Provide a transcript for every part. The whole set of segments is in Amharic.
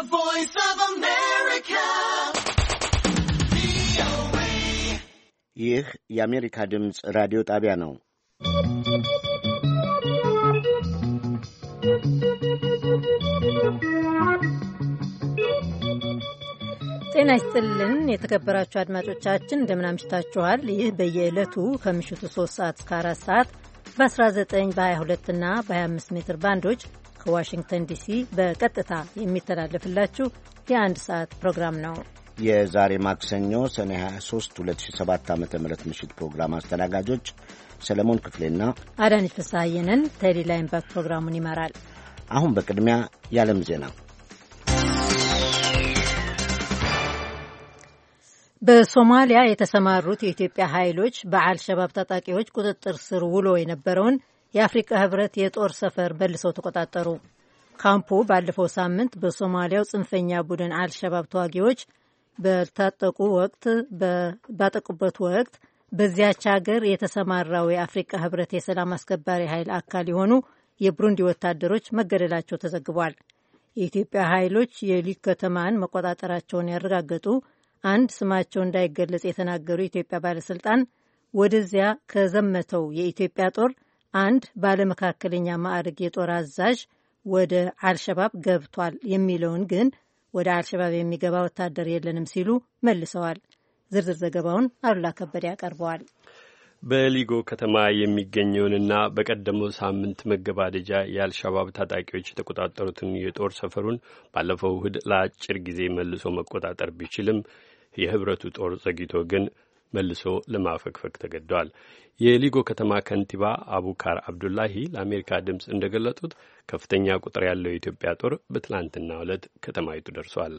The Voice of America. ይህ የአሜሪካ ድምፅ ራዲዮ ጣቢያ ነው። ጤና ይስጥልን የተከበራችሁ አድማጮቻችን እንደምን አምሽታችኋል። ይህ በየዕለቱ ከምሽቱ 3 ሰዓት እስከ 4 ሰዓት በ19 በ22 እና በ25 ሜትር ባንዶች ከዋሽንግተን ዲሲ በቀጥታ የሚተላለፍላችሁ የአንድ ሰዓት ፕሮግራም ነው። የዛሬ ማክሰኞ ሰኔ 23 2007 ዓ.ም ምሽት ፕሮግራም አስተናጋጆች ሰለሞን ክፍሌና አዳነች ፍስሐየንን። ቴዲ ላይምባክ ፕሮግራሙን ይመራል። አሁን በቅድሚያ የዓለም ዜና። በሶማሊያ የተሰማሩት የኢትዮጵያ ኃይሎች በአልሸባብ ታጣቂዎች ቁጥጥር ስር ውሎ የነበረውን የአፍሪካ ህብረት የጦር ሰፈር መልሰው ተቆጣጠሩ። ካምፑ ባለፈው ሳምንት በሶማሊያው ጽንፈኛ ቡድን አልሸባብ ተዋጊዎች ባጠቁበት ወቅት በዚያች ሀገር የተሰማራው የአፍሪካ ህብረት የሰላም አስከባሪ ኃይል አካል የሆኑ የብሩንዲ ወታደሮች መገደላቸው ተዘግቧል። የኢትዮጵያ ኃይሎች የሊግ ከተማን መቆጣጠራቸውን ያረጋገጡ አንድ ስማቸው እንዳይገለጽ የተናገሩ የኢትዮጵያ ባለስልጣን ወደዚያ ከዘመተው የኢትዮጵያ ጦር አንድ ባለመካከለኛ ማዕረግ የጦር አዛዥ ወደ አልሸባብ ገብቷል የሚለውን ግን ወደ አልሸባብ የሚገባ ወታደር የለንም ሲሉ መልሰዋል። ዝርዝር ዘገባውን አሉላ ከበደ ያቀርበዋል። በሊጎ ከተማ የሚገኘውንና በቀደመው ሳምንት መገባደጃ የአልሸባብ ታጣቂዎች የተቆጣጠሩትን የጦር ሰፈሩን ባለፈው እሁድ ለአጭር ጊዜ መልሶ መቆጣጠር ቢችልም የህብረቱ ጦር ዘግይቶ ግን መልሶ ለማፈግፈግ ተገደዋል። የሊጎ ከተማ ከንቲባ አቡካር አብዱላሂ ለአሜሪካ ድምፅ እንደገለጡት ከፍተኛ ቁጥር ያለው የኢትዮጵያ ጦር በትላንትናው ዕለት ከተማይቱ ደርሷል።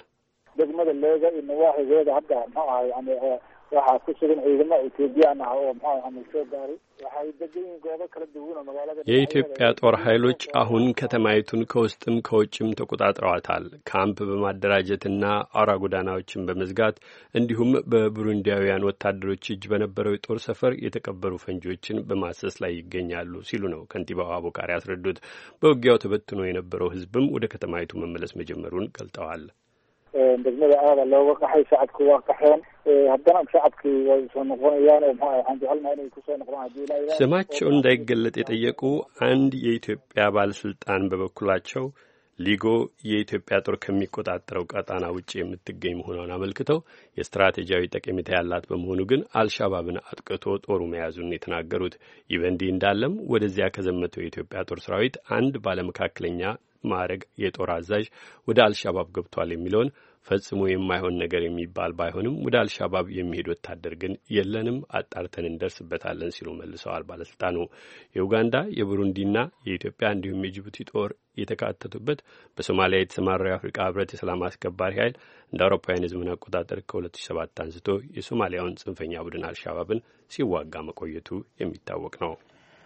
የኢትዮጵያ ጦር ኃይሎች አሁን ከተማይቱን ከውስጥም ከውጭም ተቆጣጥረዋታል። ካምፕ በማደራጀትና አውራ ጎዳናዎችን በመዝጋት እንዲሁም በቡሩንዲያውያን ወታደሮች እጅ በነበረው የጦር ሰፈር የተቀበሩ ፈንጂዎችን በማሰስ ላይ ይገኛሉ ሲሉ ነው ከንቲባው አቡካር ያስረዱት። በውጊያው ተበትኖ የነበረው ህዝብም ወደ ከተማይቱ መመለስ መጀመሩን ገልጠዋል። degmada aada looga qaxay shacabku waa qaxeen haddana shacabkii way soo noqonayaan oo waxaan jecelnahay inay kusoo noqdaan haddii ilaahay ስማቸው እንዳይገለጥ የጠየቁ አንድ የኢትዮጵያ ባለስልጣን በበኩላቸው ሊጎ የኢትዮጵያ ጦር ከሚቆጣጠረው ቀጣና ውጪ የምትገኝ መሆኗን አመልክተው የስትራቴጂያዊ ጠቀሜታ ያላት በመሆኑ ግን አልሻባብን አጥቅቶ ጦሩ መያዙን የተናገሩት። ይህ በእንዲህ እንዳለም ወደዚያ ከዘመተው የኢትዮጵያ ጦር ሰራዊት አንድ ባለመካከለኛ ማዕረግ የጦር አዛዥ ወደ አልሻባብ ገብቷል የሚለውን ፈጽሞ የማይሆን ነገር የሚባል ባይሆንም ወደ አልሻባብ የሚሄድ ወታደር ግን የለንም፣ አጣርተን እንደርስበታለን ሲሉ መልሰዋል ባለስልጣኑ። የኡጋንዳ የቡሩንዲና የኢትዮጵያ እንዲሁም የጅቡቲ ጦር የተካተቱበት በሶማሊያ የተሰማራው የአፍሪካ ህብረት የሰላም አስከባሪ ኃይል እንደ አውሮፓውያን የዘመን አቆጣጠር ከ2007 አንስቶ የሶማሊያውን ጽንፈኛ ቡድን አልሻባብን ሲዋጋ መቆየቱ የሚታወቅ ነው።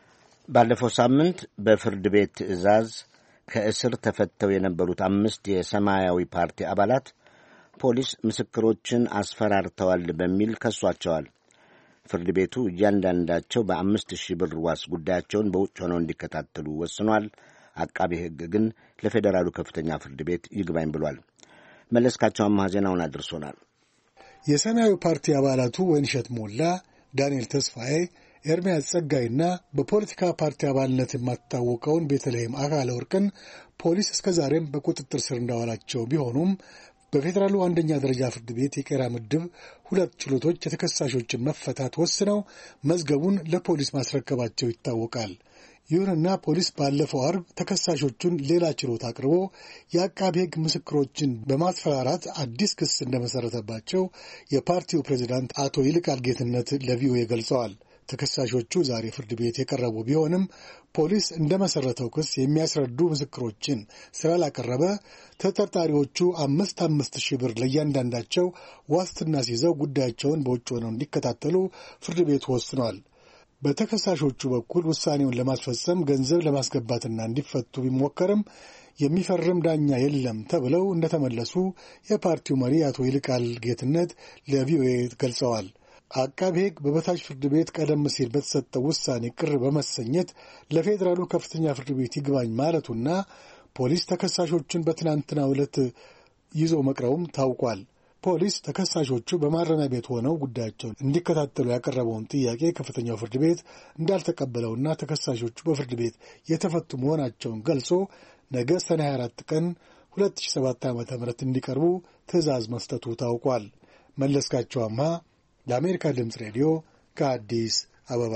ባለፈው ሳምንት በፍርድ ቤት ትዕዛዝ ከእስር ተፈተው የነበሩት 5 የሰማያዊ ፓርቲ አባላት ፖሊስ ምስክሮችን አስፈራርተዋል በሚል ከሷቸዋል። ፍርድ ቤቱ እያንዳንዳቸው በ5,000 ብር ዋስ ጉዳያቸውን በውጭ ሆነው እንዲከታተሉ ወስኗል። አቃቤ ሕግ ግን ለፌዴራሉ ከፍተኛ ፍርድ ቤት ይግባኝ ብሏል። መለስካቸው አማሃ ዜናውን አድርሶናል። የሰማያዊ ፓርቲ አባላቱ ወይንሸት ሞላ፣ ዳንኤል ተስፋዬ፣ ኤርሚያስ ጸጋይና በፖለቲካ ፓርቲ አባልነት የማትታወቀውን ቤተልሔም አካለ ወርቅን ፖሊስ እስከዛሬም በቁጥጥር ስር እንዳዋላቸው ቢሆኑም በፌዴራሉ አንደኛ ደረጃ ፍርድ ቤት የቄራ ምድብ 2 ችሎቶች የተከሳሾችን መፈታት ወስነው መዝገቡን ለፖሊስ ማስረከባቸው ይታወቃል። ይሁንና ፖሊስ ባለፈው አርብ ተከሳሾቹን ሌላ ችሎት አቅርቦ የአቃቤ ሕግ ምስክሮችን በማስፈራራት አዲስ ክስ እንደመሰረተባቸው የፓርቲው ፕሬዝዳንት አቶ ይልቃል ጌትነት ለቪኦኤ ገልጸዋል። ተከሳሾቹ ዛሬ ፍርድ ቤት የቀረቡ ቢሆንም ፖሊስ እንደመሰረተው ክስ የሚያስረዱ ምስክሮችን ስላላቀረበ ተጠርጣሪዎቹ 5,000 ብር ለእያንዳንዳቸው ዋስትና ሲይዘው ጉዳያቸውን በውጭ ሆነው እንዲከታተሉ ፍርድ ቤቱ ወስኗል። በተከሳሾቹ በኩል ውሳኔውን ለማስፈጸም ገንዘብ ለማስገባትና እንዲፈቱ ቢሞከርም የሚፈርም ዳኛ የለም ተብለው እንደተመለሱ የፓርቲው መሪ አቶ ይልቃል ጌትነት ለቪኦኤ ገልጸዋል። አቃቤ ሕግ በበታች ፍርድ ቤት ቀደም ሲል በተሰጠው ውሳኔ ቅር በመሰኘት ለፌዴራሉ ከፍተኛ ፍርድ ቤት ይግባኝ ማለቱና ፖሊስ ተከሳሾቹን በትናንትናው ዕለት ይዞ መቅረቡም ታውቋል። ፖሊስ ተከሳሾቹ በማረሚያ ቤት ሆነው ጉዳያቸውን እንዲከታተሉ ያቀረበውን ጥያቄ ከፍተኛው ፍርድ ቤት እንዳልተቀበለውና ተከሳሾቹ በፍርድ ቤት የተፈቱ መሆናቸውን ገልጾ ነገ ሰኔ 24 ቀን 2007 ዓ.ም እንዲቀርቡ ትዕዛዝ መስጠቱ ታውቋል። መለስካቸው አምሃ ለአሜሪካ ድምፅ ሬዲዮ ከአዲስ አበባ።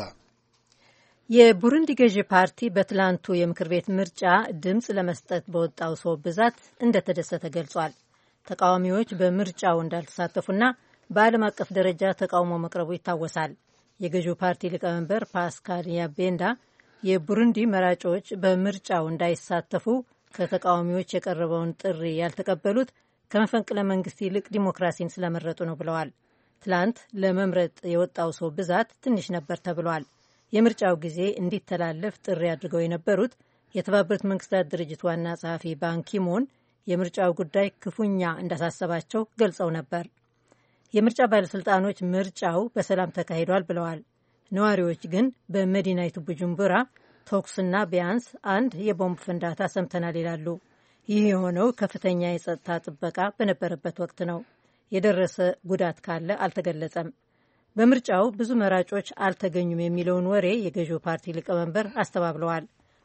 የቡሩንዲ ገዢ ፓርቲ በትላንቱ የምክር ቤት ምርጫ ድምፅ ለመስጠት በወጣው ሰው ብዛት እንደተደሰተ ገልጿል። ተቃዋሚዎች በምርጫው እንዳልተሳተፉና በዓለም አቀፍ ደረጃ ተቃውሞ መቅረቡ ይታወሳል። የገዢው ፓርቲ ሊቀመንበር ፓስካል ያቤንዳ የቡሩንዲ መራጮች በምርጫው እንዳይሳተፉ ከተቃዋሚዎች የቀረበውን ጥሪ ያልተቀበሉት ከመፈንቅለ መንግስት ይልቅ ዲሞክራሲን ስለመረጡ ነው ብለዋል። ትላንት ለመምረጥ የወጣው ሰው ብዛት ትንሽ ነበር ተብሏል። የምርጫው ጊዜ እንዲተላለፍ ጥሪ አድርገው የነበሩት የተባበሩት መንግስታት ድርጅት ዋና ጸሐፊ ባንኪሞን የምርጫው ጉዳይ ክፉኛ እንዳሳሰባቸው ገልጸው ነበር። የምርጫ ባለሥልጣኖች ምርጫው በሰላም ተካሂዷል ብለዋል። ነዋሪዎች ግን በመዲናይቱ ቡጁምቡራ ተኩስና ቢያንስ አንድ የቦምብ ፍንዳታ ሰምተናል ይላሉ። ይህ የሆነው ከፍተኛ የጸጥታ ጥበቃ በነበረበት ወቅት ነው። የደረሰ ጉዳት ካለ አልተገለጸም። በምርጫው ብዙ መራጮች አልተገኙም የሚለውን ወሬ የገዢው ፓርቲ ሊቀመንበር አስተባብለዋል።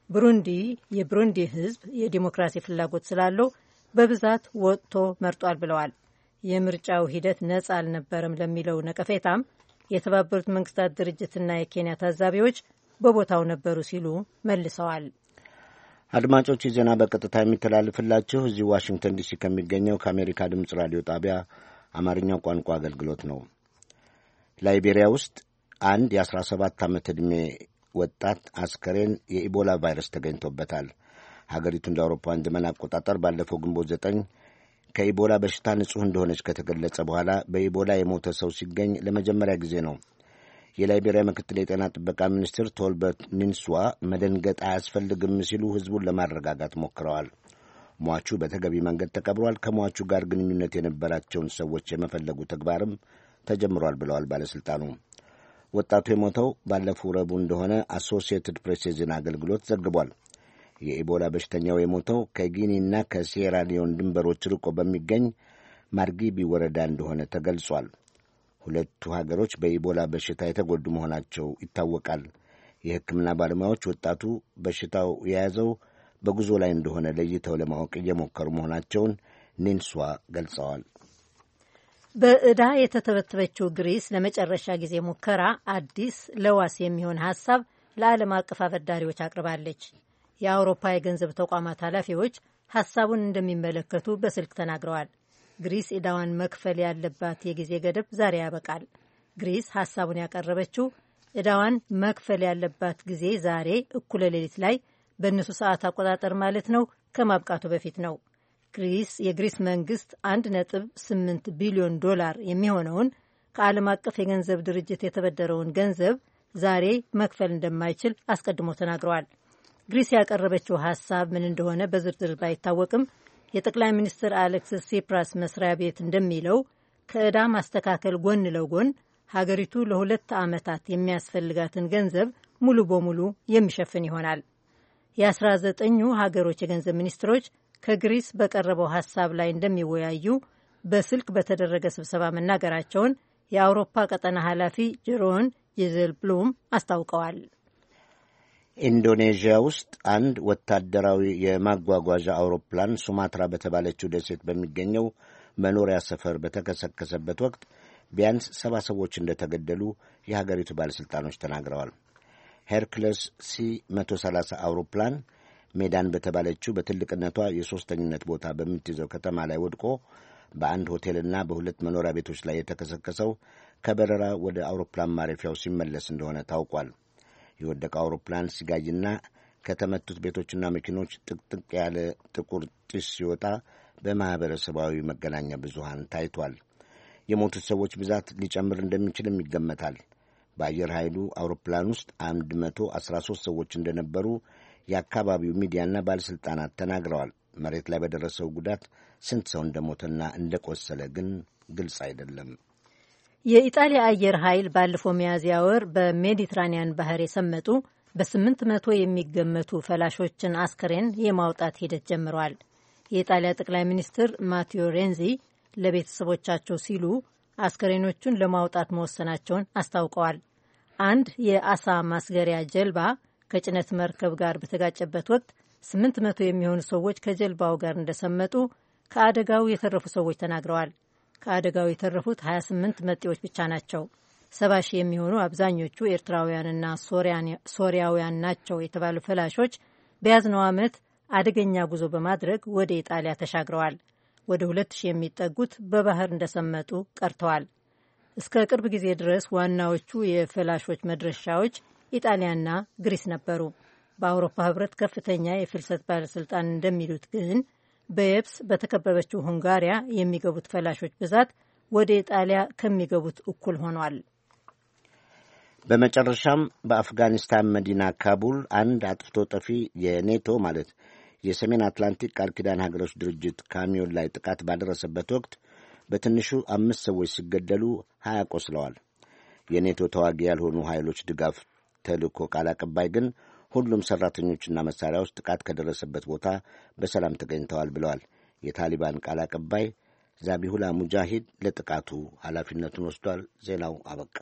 የቡሩንዲ ሕዝብ የዲሞክራሲ ፍላጎት ስላለው በብዛት ወጥቶ መርጧል ብለዋል። የምርጫው ሂደት ነጻ አልነበረም ለሚለው ነቀፌታም የተባበሩት መንግስታት ድርጅትና የኬንያ ታዛቢዎች በቦታው ነበሩ ሲሉ መልሰዋል። አድማጮች ዜና በቀጥታ የሚተላልፍላችሁ እዚህ ዋሽንግተን ዲሲ ከሚገኘው ከአሜሪካ ድምፅ ራዲዮ ጣቢያ አማርኛው ቋንቋ አገልግሎት ነው። ላይቤሪያ ውስጥ አንድ የ17 ዓመት ዕድሜ ወጣት አስከሬን የኢቦላ ቫይረስ ተገኝቶበታል። ሀገሪቱ እንደ አውሮፓውያን ዘመን አቆጣጠር ባለፈው ግንቦት 9 ከኢቦላ በሽታ ንጹሕ እንደሆነች ከተገለጸ በኋላ በኢቦላ የሞተ ሰው ሲገኝ ለመጀመሪያ ጊዜ ነው። የላይቤሪያ ምክትል የጤና ጥበቃ ሚኒስትር ቶልበርት ኒንስዋ መደንገጥ አያስፈልግም ሲሉ ሕዝቡን ለማረጋጋት ሞክረዋል። ሟቹ በተገቢ መንገድ ተቀብሯል። ከሟቹ ጋር ግንኙነት የነበራቸውን ሰዎች የመፈለጉ ተግባርም ተጀምሯል ብለዋል ባለሥልጣኑ። ወጣቱ የሞተው ባለፈው ረቡዕ እንደሆነ አሶሲየትድ ፕሬስ የዜና አገልግሎት ዘግቧል። የኢቦላ በሽተኛው የሞተው ከጊኒና ከሲየራ ሊዮን ድንበሮች ርቆ በሚገኝ ማርጊቢ ወረዳ እንደሆነ ተገልጿል። ሁለቱ ሀገሮች በኢቦላ በሽታ የተጎዱ መሆናቸው ይታወቃል። የሕክምና ባለሙያዎች ወጣቱ በሽታው የያዘው በጉዞ ላይ እንደሆነ ለይተው ለማወቅ እየሞከሩ መሆናቸውን ኒንሷ ገልጸዋል። በዕዳ የተተበተበችው ግሪስ ለመጨረሻ ጊዜ ሙከራ አዲስ ለዋስ የሚሆን ሀሳብ ለዓለም አቀፍ አበዳሪዎች አቅርባለች። የአውሮፓ የገንዘብ ተቋማት ኃላፊዎች ሀሳቡን እንደሚመለከቱ በስልክ ተናግረዋል። ግሪስ ዕዳዋን መክፈል ያለባት የጊዜ ገደብ ዛሬ ያበቃል። ግሪስ ሀሳቡን ያቀረበችው ዕዳዋን መክፈል ያለባት ጊዜ ዛሬ እኩለ ሌሊት ላይ በእነሱ ሰዓት አቆጣጠር ማለት ነው ከማብቃቱ በፊት ነው። የግሪስ መንግስት 1.8 ቢሊዮን ዶላር የሚሆነውን ከዓለም አቀፍ የገንዘብ ድርጅት የተበደረውን ገንዘብ ዛሬ መክፈል እንደማይችል አስቀድሞ ተናግረዋል። ግሪስ ያቀረበችው ሀሳብ ምን እንደሆነ በዝርዝር ባይታወቅም የጠቅላይ ሚኒስትር አሌክሲስ ሲፕራስ መስሪያ ቤት እንደሚለው ከዕዳ ማስተካከል ጎን ለጎን ሀገሪቱ ለ2 ዓመታት የሚያስፈልጋትን ገንዘብ ሙሉ በሙሉ የሚሸፍን ይሆናል። የ19ኙ ሀገሮች የገንዘብ ሚኒስትሮች ከግሪስ በቀረበው ሀሳብ ላይ እንደሚወያዩ በስልክ በተደረገ ስብሰባ መናገራቸውን የአውሮፓ ቀጠና ኃላፊ ጀሮን ጄዘልብሉም አስታውቀዋል። ኢንዶኔዥያ ውስጥ አንድ ወታደራዊ የማጓጓዣ አውሮፕላን ሱማትራ በተባለችው ደሴት በሚገኘው መኖሪያ ሰፈር በተከሰከሰበት ወቅት ቢያንስ 70 ሰዎች እንደተገደሉ የሀገሪቱ ባለሥልጣኖች ተናግረዋል። ሄርክለስ ሲ-130 አውሮፕላን ሜዳን በተባለችው በትልቅነቷ የሦስተኝነት ቦታ በምትይዘው ከተማ ላይ ወድቆ በአንድ ሆቴልና በሁለት መኖሪያ ቤቶች ላይ የተከሰከሰው ከበረራ ወደ አውሮፕላን ማረፊያው ሲመለስ እንደሆነ ታውቋል። የወደቀው አውሮፕላን ሲጋይና ከተመቱት ቤቶችና መኪኖች ጥቅጥቅ ያለ ጥቁር ጢስ ሲወጣ በማኅበረሰባዊ መገናኛ ብዙሃን ታይቷል። የሞቱት ሰዎች ብዛት ሊጨምር እንደሚችልም ይገመታል። በአየር ኃይሉ አውሮፕላን ውስጥ 113 ሰዎች እንደነበሩ የአካባቢው ሚዲያና ባለሥልጣናት ተናግረዋል። መሬት ላይ በደረሰው ጉዳት ስንት ሰው እንደሞተና እንደቆሰለ ግን ግልጽ አይደለም። የኢጣሊያ አየር ኃይል ባለፈው ሚያዝያ ወር በሜዲትራኒያን ባህር የሰመጡ በ800 የሚገመቱ ፈላሾችን አስከሬን የማውጣት ሂደት ጀምረዋል። የኢጣሊያ ጠቅላይ ሚኒስትር ማቴዎ ሬንዚ ለቤተሰቦቻቸው ሲሉ አስከሬኖቹን ለማውጣት መወሰናቸውን አስታውቀዋል። አንድ የአሳ ማስገሪያ ጀልባ ከጭነት መርከብ ጋር በተጋጨበት ወቅት 800 የሚሆኑ ሰዎች ከጀልባው ጋር እንደሰመጡ ከአደጋው የተረፉ ሰዎች ተናግረዋል። ከአደጋው የተረፉት 28 መጤዎች ብቻ ናቸው። 70 ሺህ የሚሆኑ አብዛኞቹ ኤርትራውያንና ሶሪያውያን ናቸው የተባሉ ፈላሾች በያዝነው ዓመት አደገኛ ጉዞ በማድረግ ወደ ኢጣሊያ ተሻግረዋል። ወደ 2000 የሚጠጉት በባህር እንደሰመጡ ቀርተዋል። እስከ ቅርብ ጊዜ ድረስ ዋናዎቹ የፈላሾች መድረሻዎች ኢጣሊያና ግሪስ ነበሩ። በአውሮፓ ህብረት ከፍተኛ የፍልሰት ባለሥልጣን እንደሚሉት ግን በየብስ በተከበበችው ሁንጋሪያ የሚገቡት ፈላሾች ብዛት ወደ ኢጣሊያ ከሚገቡት እኩል ሆኗል። በመጨረሻም በአፍጋኒስታን መዲና ካቡል አንድ አጥፍቶ ጠፊ የኔቶ ማለት የሰሜን አትላንቲክ ቃል ኪዳን ሀገሮች ድርጅት ካሚዮን ላይ ጥቃት ባደረሰበት ወቅት በትንሹ 5 ሰዎች ሲገደሉ 20 ቆስለዋል። የኔቶ ተዋጊ ያልሆኑ ኃይሎች ድጋፍ ተልእኮ ቃል አቀባይ ግን ሁሉም ሠራተኞችና መሣሪያዎች ጥቃት ከደረሰበት ቦታ በሰላም ተገኝተዋል ብለዋል። የታሊባን ቃል አቀባይ ዛቢሁላ ሙጃሂድ ለጥቃቱ ኃላፊነቱን ወስዷል። ዜናው አበቃ።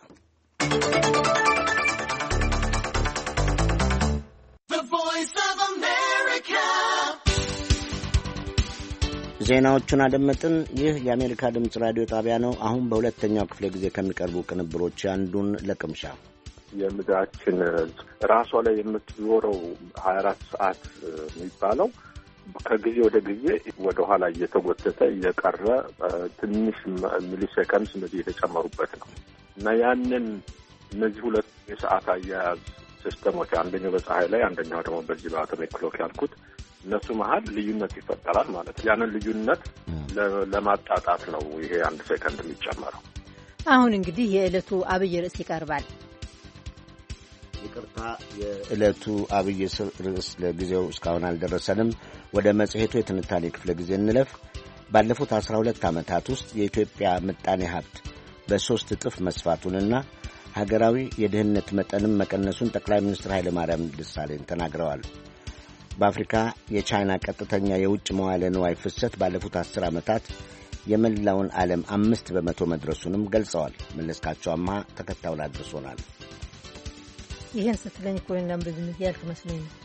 ዜናዎቹን አደመጥን። ይህ የአሜሪካ ድምፅ ራዲዮ ጣቢያ ነው። አሁን በሁለተኛው ክፍለ ጊዜ ከሚቀርቡ ቅንብሮች አንዱን ለቅምሻ የምድራችን ራሷ ላይ የምትዞረው 24 ሰዓት የሚባለው ከጊዜ ወደ ጊዜ ወደ ኋላ እየተጎተተ እየቀረ ትንሽ ሚሊሴከንድስ እነዚህ የተጨመሩበት ነው እና ያንን እነዚህ ሁለት የሰዓት አያያዝ ሲስተሞች አንደኛው በፀሐይ ላይ አንደኛው ደግሞ በዚህ በአቶሚክ ክሎክ ያልኩት እነሱ መሀል ልዩነት ይፈጠራል ማለት ነው። ያንን ልዩነት ለማጣጣት ነው ይሄ 1 ሴከንድ የሚጨመረው። አሁን እንግዲህ የዕለቱ አብይ ርዕስ ይቀርባል። ይቅርታ፣ የዕለቱ አብይ ርዕስ ለጊዜው እስካሁን አልደረሰንም። ወደ መጽሔቱ የትንታኔ ክፍለ ጊዜ እንለፍ። ባለፉት 12 ዓመታት ውስጥ የኢትዮጵያ ምጣኔ ሀብት በ3 እጥፍ መስፋቱንና ሀገራዊ የድህነት መጠንም መቀነሱን ጠቅላይ ሚኒስትር ኃይለ ማርያም ደሳለኝ ተናግረዋል። በአፍሪካ የቻይና ቀጥተኛ የውጭ መዋለ ንዋይ ፍሰት ባለፉት 10 ዓመታት የመላውን ዓለም 5 በመቶ መድረሱንም ገልጸዋል። መለስካቸው አምሃ ተከታዩን አድርሶናል። ይህን ስትለኝ እኮ እንደም ብዙም ያልክ መስሎኝ ነው።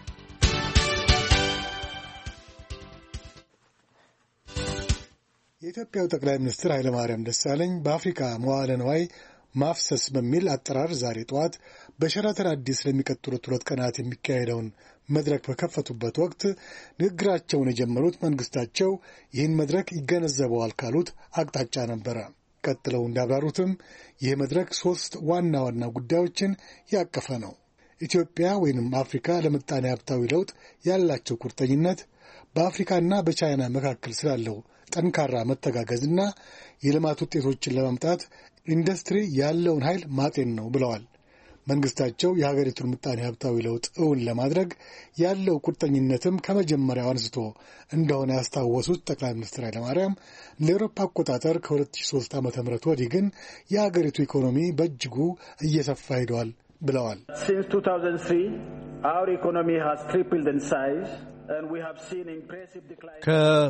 የኢትዮጵያው ጠቅላይ ሚኒስትር ኃይለ ማርያም ደሳለኝ በአፍሪካ መዋለ ንዋይ ማፍሰስ በሚል አጠራር ዛሬ ጠዋት በሸራተን አዲስ ለሚቀጥሉት 2 ቀናት የሚካሄደውን መድረክ በከፈቱበት ወቅት ንግግራቸውን የጀመሩት መንግስታቸው ይህን መድረክ ይገነዘበዋል ካሉት አቅጣጫ ነበረ። ቀጥለው እንዳብራሩትም ይህ መድረክ 3 ዋና ዋና ጉዳዮችን ያቀፈ ነው። ኢትዮጵያ ወይንም አፍሪካ ለምጣኔ ሀብታዊ ለውጥ ያላቸው ቁርጠኝነት፣ በአፍሪካና በቻይና መካከል ስላለው ጠንካራ መተጋገዝና የልማት ውጤቶችን ለማምጣት ኢንዱስትሪ ያለውን ኃይል ማጤን ነው ብለዋል። መንግስታቸው የሀገሪቱን ምጣኔ ሀብታዊ ለውጥ እውን ለማድረግ ያለው ቁርጠኝነትም ከመጀመሪያው አንስቶ እንደሆነ ያስታወሱት ጠቅላይ ሚኒስትር ኃይለማርያም ለአውሮፓ አቆጣጠር ከ2003 ዓ.ም ወዲህ ግን የሀገሪቱ ኢኮኖሚ በእጅጉ እየሰፋ ሄደዋል ብለዋል። Since 2003 our economy has tripled in size and we have seen impressive decline.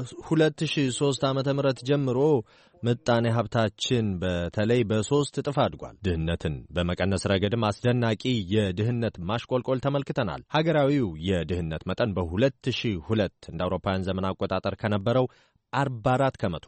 ከ2003 ዓ.ም ጀምሮ ምጣኔ ሀብታችን በተለይ በ3 እጥፍ አድጓል። ድህነትን በመቀነስ ረገድም አስደናቂ የድህነት ማሽቆልቆል ተመልክተናል። ሀገራዊው የድህነት መጠን በ2002 እንደ አውሮፓውያን ዘመን አቆጣጠር ከነበረው 44 ከመቶ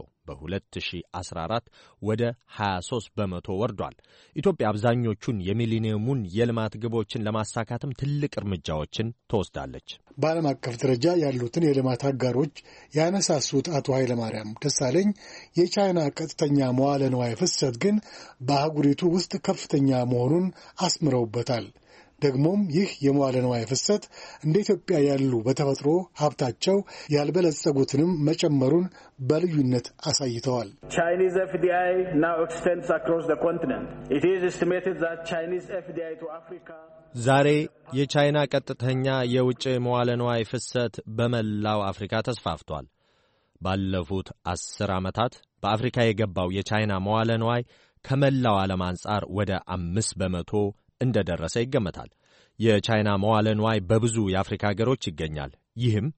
በ2014 ወደ 23 በመቶ ወርዷል። ኢትዮጵያ አብዛኞቹን የሚሊኒየሙን የልማት ግቦችን ለማሳካትም ትልቅ እርምጃዎችን ትወስዳለች። በዓለም አቀፍ ደረጃ ያሉትን የልማት አጋሮች ያነሳሱት አቶ ኃይለማርያም ደሳለኝ የቻይና ቀጥተኛ መዋለ ንዋይ ፍሰት ግን በአህጉሪቱ ውስጥ ከፍተኛ መሆኑን አስምረውበታል። ደግሞም ይህ የመዋለ ንዋይ ፍሰት እንደ ኢትዮጵያ ያሉ በተፈጥሮ ሀብታቸው ያልበለጸጉትንም መጨመሩን በልዩነት አሳይተዋል። Chinese FDI now extends across the continent. It is estimated that Chinese FDI to Africa ዛሬ የቻይና ቀጥተኛ የውጭ መዋለ ንዋይ ፍሰት በመላው አፍሪካ ተስፋፍቷል። ባለፉት 10 ዓመታት በአፍሪካ የገባው የቻይና መዋለ ንዋይ ከመላው ዓለም አንጻር ወደ 5 በመቶ እንደደረሰ ይገመታል። የቻይና መዋለ ንዋይ በብዙ የአፍሪካ ሀገሮች ይገኛል። ይህም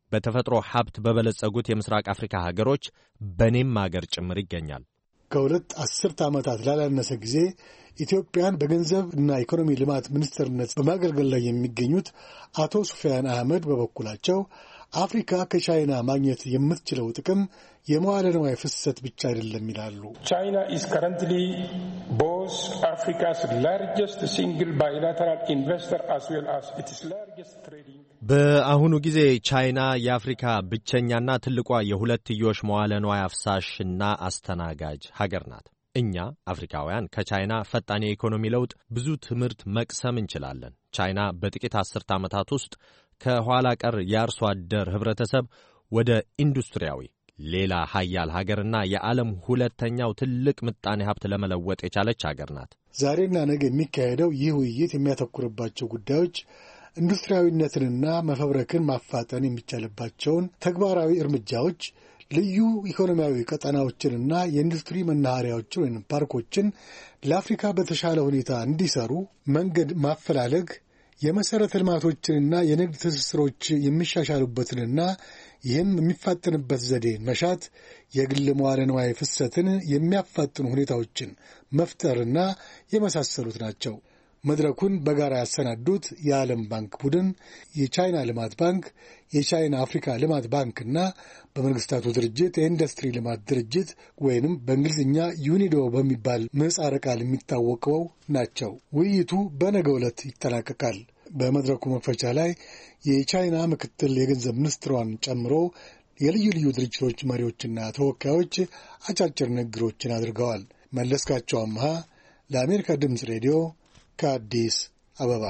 በተፈጥሮ ሀብት በበለጸጉት የምስራቅ አፍሪካ ሀገሮች በኔም ሀገር ጭምር ይገኛል። ከሁለት አስርት ዓመታት ላላነሰ ጊዜ ኢትዮጵያን በገንዘብ እና ኢኮኖሚ ልማት ሚኒስትርነት በማገልገል ላይ የሚገኙት አቶ ሱፊያን አህመድ በበኩላቸው አፍሪካ ከቻይና ማግኘት የምትችለው ጥቅም የመዋለ ንዋይ ፍሰት ብቻ አይደለም ይላሉ። ቻይና is currently both Africa's largest single bilateral investor as well as its largest trading. በአሁኑ ጊዜ ቻይና የአፍሪካ ብቸኛና ትልቋ የሁለትዮሽ መዋለ ንዋይ አፍሳሽና አስተናጋጅ ሀገር ናት። እኛ አፍሪካውያን ከቻይና ፈጣን የኢኮኖሚ ለውጥ ብዙ ትምህርት መቅሰም እንችላለን። ቻይና በጥቂት አስርት ዓመታት ውስጥ ከኋላ ቀር የአርሶ አደር ህብረተሰብ ወደ ኢንዱስትሪያዊ ሌላ ሀያል ሀገርና የዓለም ሁለተኛው ትልቅ ምጣኔ ሀብት ለመለወጥ የቻለች ሀገር ናት። ዛሬና ነገ የሚካሄደው ይህ ውይይት የሚያተኩርባቸው ጉዳዮች ኢንዱስትሪያዊነትንና መፈብረክን ማፋጠን የሚቻልባቸውን ተግባራዊ እርምጃዎች፣ ልዩ ኢኮኖሚያዊ ቀጠናዎችንና የኢንዱስትሪ መናኸሪያዎችን ወይም ፓርኮችን ለአፍሪካ በተሻለ ሁኔታ እንዲሰሩ መንገድ ማፈላለግ፣ የመሠረተ ልማቶችንና የንግድ ትስስሮች የሚሻሻሉበትንና ይህም የሚፋጠንበት ዘዴን መሻት፣ የግል መዋለ ንዋይ ፍሰትን የሚያፋጥኑ ሁኔታዎችን መፍጠርና የመሳሰሉት ናቸው። መድረኩን በጋራ ያሰናዱት የዓለም ባንክ ቡድን፣ የቻይና ልማት ባንክ፣ የቻይና አፍሪካ ልማት ባንክና በመንግስታቱ ድርጅት የኢንዱስትሪ ልማት ድርጅት ወይንም በእንግሊዝኛ ዩኒዶ በሚባል ምህጻረ ቃል የሚታወቀው ናቸው። ውይይቱ በነገው ዕለት ይጠናቀቃል። በመድረኩ መክፈቻ ላይ የቻይና ምክትል የገንዘብ ሚኒስትሯን ጨምሮ የልዩ ልዩ ድርጅቶች መሪዎችና ተወካዮች አጫጭር ንግግሮችን አድርገዋል። መለስካቸው አምሃ ለአሜሪካ ድምፅ ሬዲዮ ከአዲስ አበባ።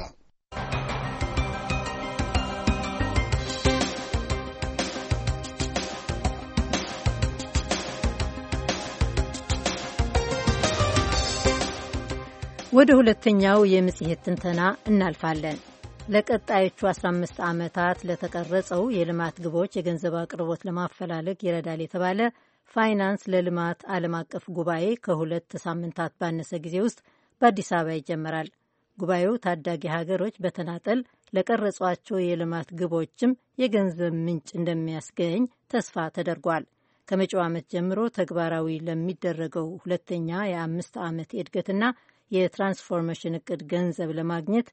ወደ ሁለተኛው የመጽሔት ትንተና እናልፋለን። ለቀጣዮቹ 15 ዓመታት ለተቀረጸው የልማት ግቦች የገንዘብ አቅርቦት ለማፈላለግ ይረዳል የተባለ ፋይናንስ ለልማት ዓለም አቀፍ ጉባኤ ከሁለት ሳምንታት ባነሰ ጊዜ ውስጥ በአዲስ አበባ ይጀመራል። ጉባኤው ታዳጊ ሀገሮች በተናጠል ለቀረጿቸው የልማት ግቦችም የገንዘብ ምንጭ እንደሚያስገኝ ተስፋ ተደርጓል። ከመጪው ዓመት ጀምሮ ተግባራዊ ለሚደረገው ሁለተኛ የ5 ዓመት የእድገትና የትራንስፎርሜሽን እቅድ ገንዘብ ለማግኘት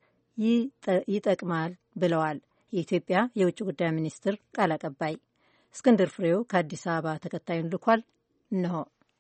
ይጠቅማል ብለዋል የኢትዮጵያ የውጭ ጉዳይ ሚኒስትር ቃል አቀባይ። እስክንድር ፍሬው ከአዲስ አበባ ተከታዩን ልኳል ነው።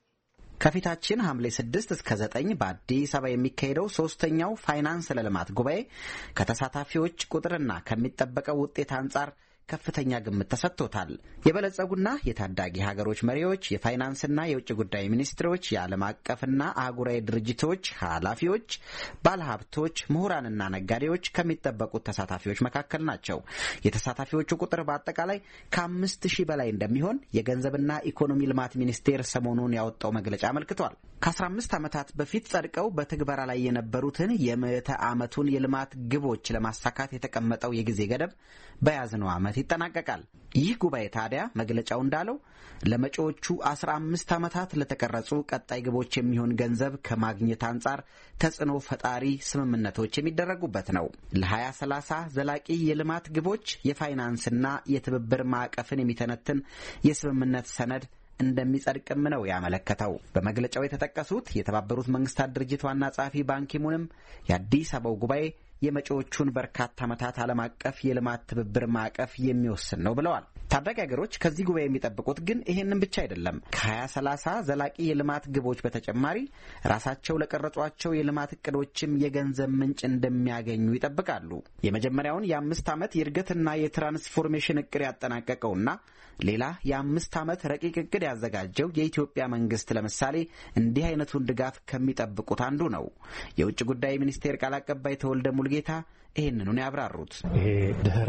ከፊታችን ሐምሌ 6 እስከ 9 በአዲስ አበባ የሚካሄደው ሶስተኛው ፋይናንስ ለልማት ጉባኤ ከተሳታፊዎች ቁጥርና ከሚጠበቀው ውጤት አንጻር ከፍተኛ ግምት ተሰጥቶታል። የበለጸጉና የታዳጊ ሀገሮች መሪዎች፣ የፋይናንስና የውጭ ጉዳይ ሚኒስትሮች፣ የዓለም አቀፍና አህጉራዊ ድርጅቶች ኃላፊዎች፣ ባለሀብቶች፣ ምሁራንና ነጋዴዎች ከሚጠበቁት ተሳታፊዎች መካከል ናቸው። የተሳታፊዎቹ ቁጥር በአጠቃላይ ከ5000 በላይ እንደሚሆን የገንዘብና ኢኮኖሚ ልማት ሚኒስቴር ሰሞኑን ያወጣው መግለጫ አመልክቷል። ከ15 ዓመታት በፊት ጸድቀው በትግበራ ላይ የነበሩትን የምዕተ ዓመቱን የልማት ግቦች ለማሳካት የተቀመጠው የጊዜ ገደብ በያዝነው ዓመት ይጠናቀቃል። ይህ ጉባኤ ታዲያ መግለጫው እንዳለው ለመጪዎቹ 15 ዓመታት ለተቀረጹ ቀጣይ ግቦች የሚሆን ገንዘብ ከማግኘት አንጻር ተጽዕኖ ፈጣሪ ስምምነቶች የሚደረጉበት ነው። ለ2030 ዘላቂ የልማት ግቦች የፋይናንስና የትብብር ማዕቀፍን የሚተነትን የስምምነት ሰነድ እንደሚጸድቅም ነው ያመለከተው። በመግለጫው የተጠቀሱት የተባበሩት መንግስታት ድርጅት ዋና ጸሐፊ ባንኪሙንም የአዲስ አበባው ጉባኤ የመጪዎቹን በርካታ ዓመታት ዓለም አቀፍ የልማት ትብብር ማዕቀፍ የሚወስን ነው ብለዋል። ታዳጊ ሀገሮች ከዚህ ጉባኤ የሚጠብቁት ግን ይሄንን ብቻ አይደለም። ከ2030 ዘላቂ የልማት ግቦች በተጨማሪ ራሳቸው ለቀረጿቸው የልማት እቅዶችም የገንዘብ ምንጭ እንደሚያገኙ ይጠብቃሉ። የመጀመሪያውን የ5 ዓመት የእድገትና የትራንስፎርሜሽን እቅድ ያጠናቀቀውና ሌላ የ5 ዓመት ረቂቅ እቅድ ያዘጋጀው የኢትዮጵያ መንግስት ለምሳሌ እንዲህ አይነቱን ድጋፍ ከሚጠብቁት አንዱ ነው። የውጭ ጉዳይ ሚኒስቴር ቃል አቀባይ ተወልደ ሙልጌታ ይህንኑን ያብራሩት ይሄ ድህረ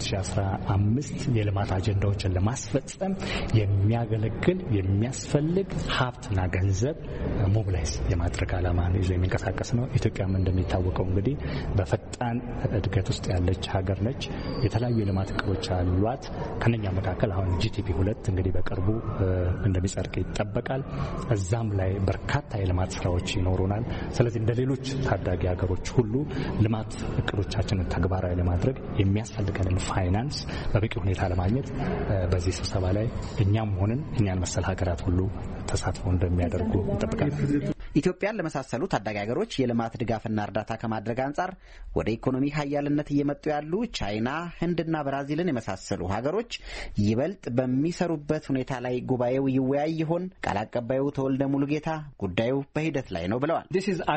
2015 የልማት አጀንዳዎችን ለማስፈጸም የሚያገለግል የሚያስፈልግ ሀብትና ገንዘብ ሞቢላይዝ የማድረግ ዓላማ ይዞ የሚንቀሳቀስ ነው። ኢትዮጵያም እንደሚታወቀው እንግዲህ በፈጣን እድገት ውስጥ ያለች ሀገር ነች። የተለያዩ የልማት እቅዶች አሏት። ከነኛ መካከል አሁን GTP 2 እንግዲህ በቅርቡ እንደሚጸድቅ ይጠበቃል። እዛም ላይ በርካታ የልማት ስራዎች ይኖሩናል። ስለዚህ እንደ ሌሎች ታዳጊ ሀገሮች ሁሉ ልማት እቅዶች እቅዶቻችንን ተግባራዊ ለማድረግ የሚያስፈልገንን ፋይናንስ በበቂ ሁኔታ ለማግኘት በዚህ ስብሰባ ላይ እኛም ሆንን እኛን መሰል ሀገራት ሁሉ ተሳትፎ እንደሚያደርጉ እንጠብቃለን። ኢትዮጵያን ለመሳሰሉ ታዳጊ ሀገሮች የልማት ድጋፍና እርዳታ ከማድረግ አንጻር ወደ ኢኮኖሚ ሀያልነት እየመጡ ያሉ ቻይና፣ ህንድና ብራዚልን የመሳሰሉ ሀገሮች ይበልጥ በሚሰሩበት ሁኔታ ላይ ጉባኤው ይወያይ ይሆን? ቃል አቀባዩ ተወልደ ሙሉጌታ ጉዳዩ በሂደት ላይ ነው ብለዋል።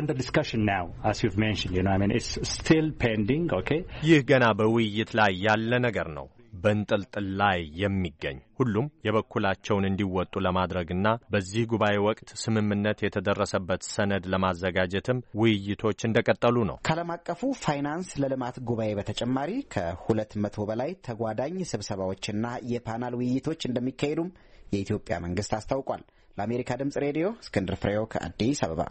ይህ ገና በውይይት ላይ ያለ ነገር ነው። በንጥልጥል ላይ የሚገኝ ሁሉም የበኩላቸውን እንዲወጡ ለማድረግና በዚህ ጉባኤ ወቅት ስምምነት የተደረሰበት ሰነድ ለማዘጋጀትም ውይይቶች እንደቀጠሉ ነው። ከዓለም አቀፉ ፋይናንስ ለልማት ጉባኤ በተጨማሪ ከ200 በላይ ተጓዳኝ ስብሰባዎችና የፓናል ውይይቶች እንደሚካሄዱም የኢትዮጵያ መንግስት አስታውቋል። ለአሜሪካ ድምጽ ሬዲዮ እስክንድር ፍሬው ከአዲስ አበባ።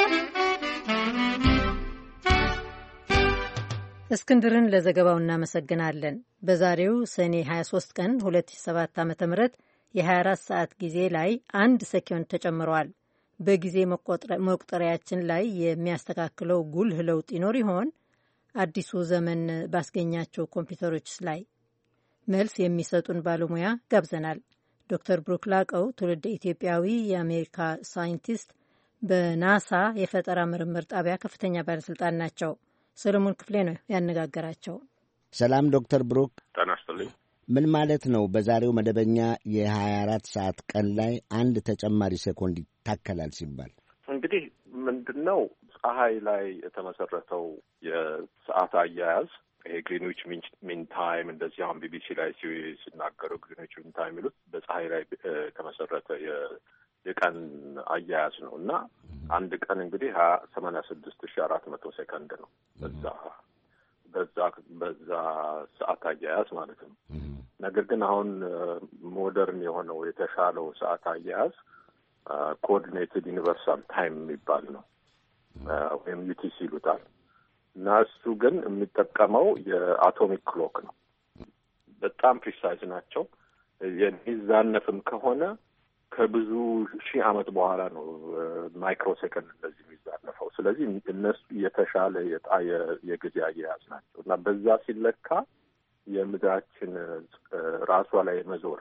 እስክንድርን ለዘገባው እናመሰግናለን። በዛሬው ሰኔ 23 ቀን 2007 ዓ.ም የ24 ሰዓት ጊዜ ላይ 1 ሰኮንድ ተጨምሯል። በጊዜ መቁጠሪያችን ላይ የሚያስተካክለው ጉልህ ለውጥ ይኖር ይሆን? አዲሱ ዘመን ባስገኛቸው ኮምፒውተሮችስ ላይ? መልስ የሚሰጡን ባለሙያ ጋብዘናል። ዶክተር ብሩክ ላቀው ትውልደ ኢትዮጵያዊ የአሜሪካ ሳይንቲስት፣ በናሳ የፈጠራ ምርምር ጣቢያ ከፍተኛ ባለስልጣን ናቸው። ሰለሞን ክፍሌ ነው ያነጋገራቸው። ሰላም ዶክተር ብሩክ። ጤና ይስጥልኝ። ምን ማለት ነው በዛሬው መደበኛ የ24 ሰዓት ቀን ላይ 1 ተጨማሪ ሴኮንድ ይታከላል ሲባል? እንግዲህ ምንድነው ፀሐይ ላይ የተመሰረተው የሰዓት አያያዝ ይሄ ግሪንዊች ሚን ታይም፣ እንደዚህ አሁን ቢቢሲ ላይ ሲናገሩ ግሪንዊች ሚን ታይም የሚሉት በፀሐይ ላይ የተመሰረተ የቀን አያያዝ ነው እና አንድ ቀን እንግዲህ 86,400 ሴኮንድ ነው በዛ ሰዓት አያያዝ ማለት ነው። ነገር ግን አሁን ሞደርን የሆነው የተሻለው ሰዓት አያያዝ ኮኦርዲኔትድ ዩኒቨርሳል ታይም የሚባል ነው ወይም ዩቲሲ ይሉታል እና እሱ ግን የሚጠቀመው የአቶሚክ ክሎክ ነው። በጣም ፕሪሳይዝ ናቸው። የሚዛነፍም ከሆነ ከብዙ ሺህ ዓመት በኋላ ነው ማይክሮ ሴከንድ እንደዚህ የሚዛነፈው። ስለዚህ እነሱ የተሻለ የጊዜ አያያዝ ናቸው እና በዛ ሲለካ የምድራችን ራሷ ላይ መዞር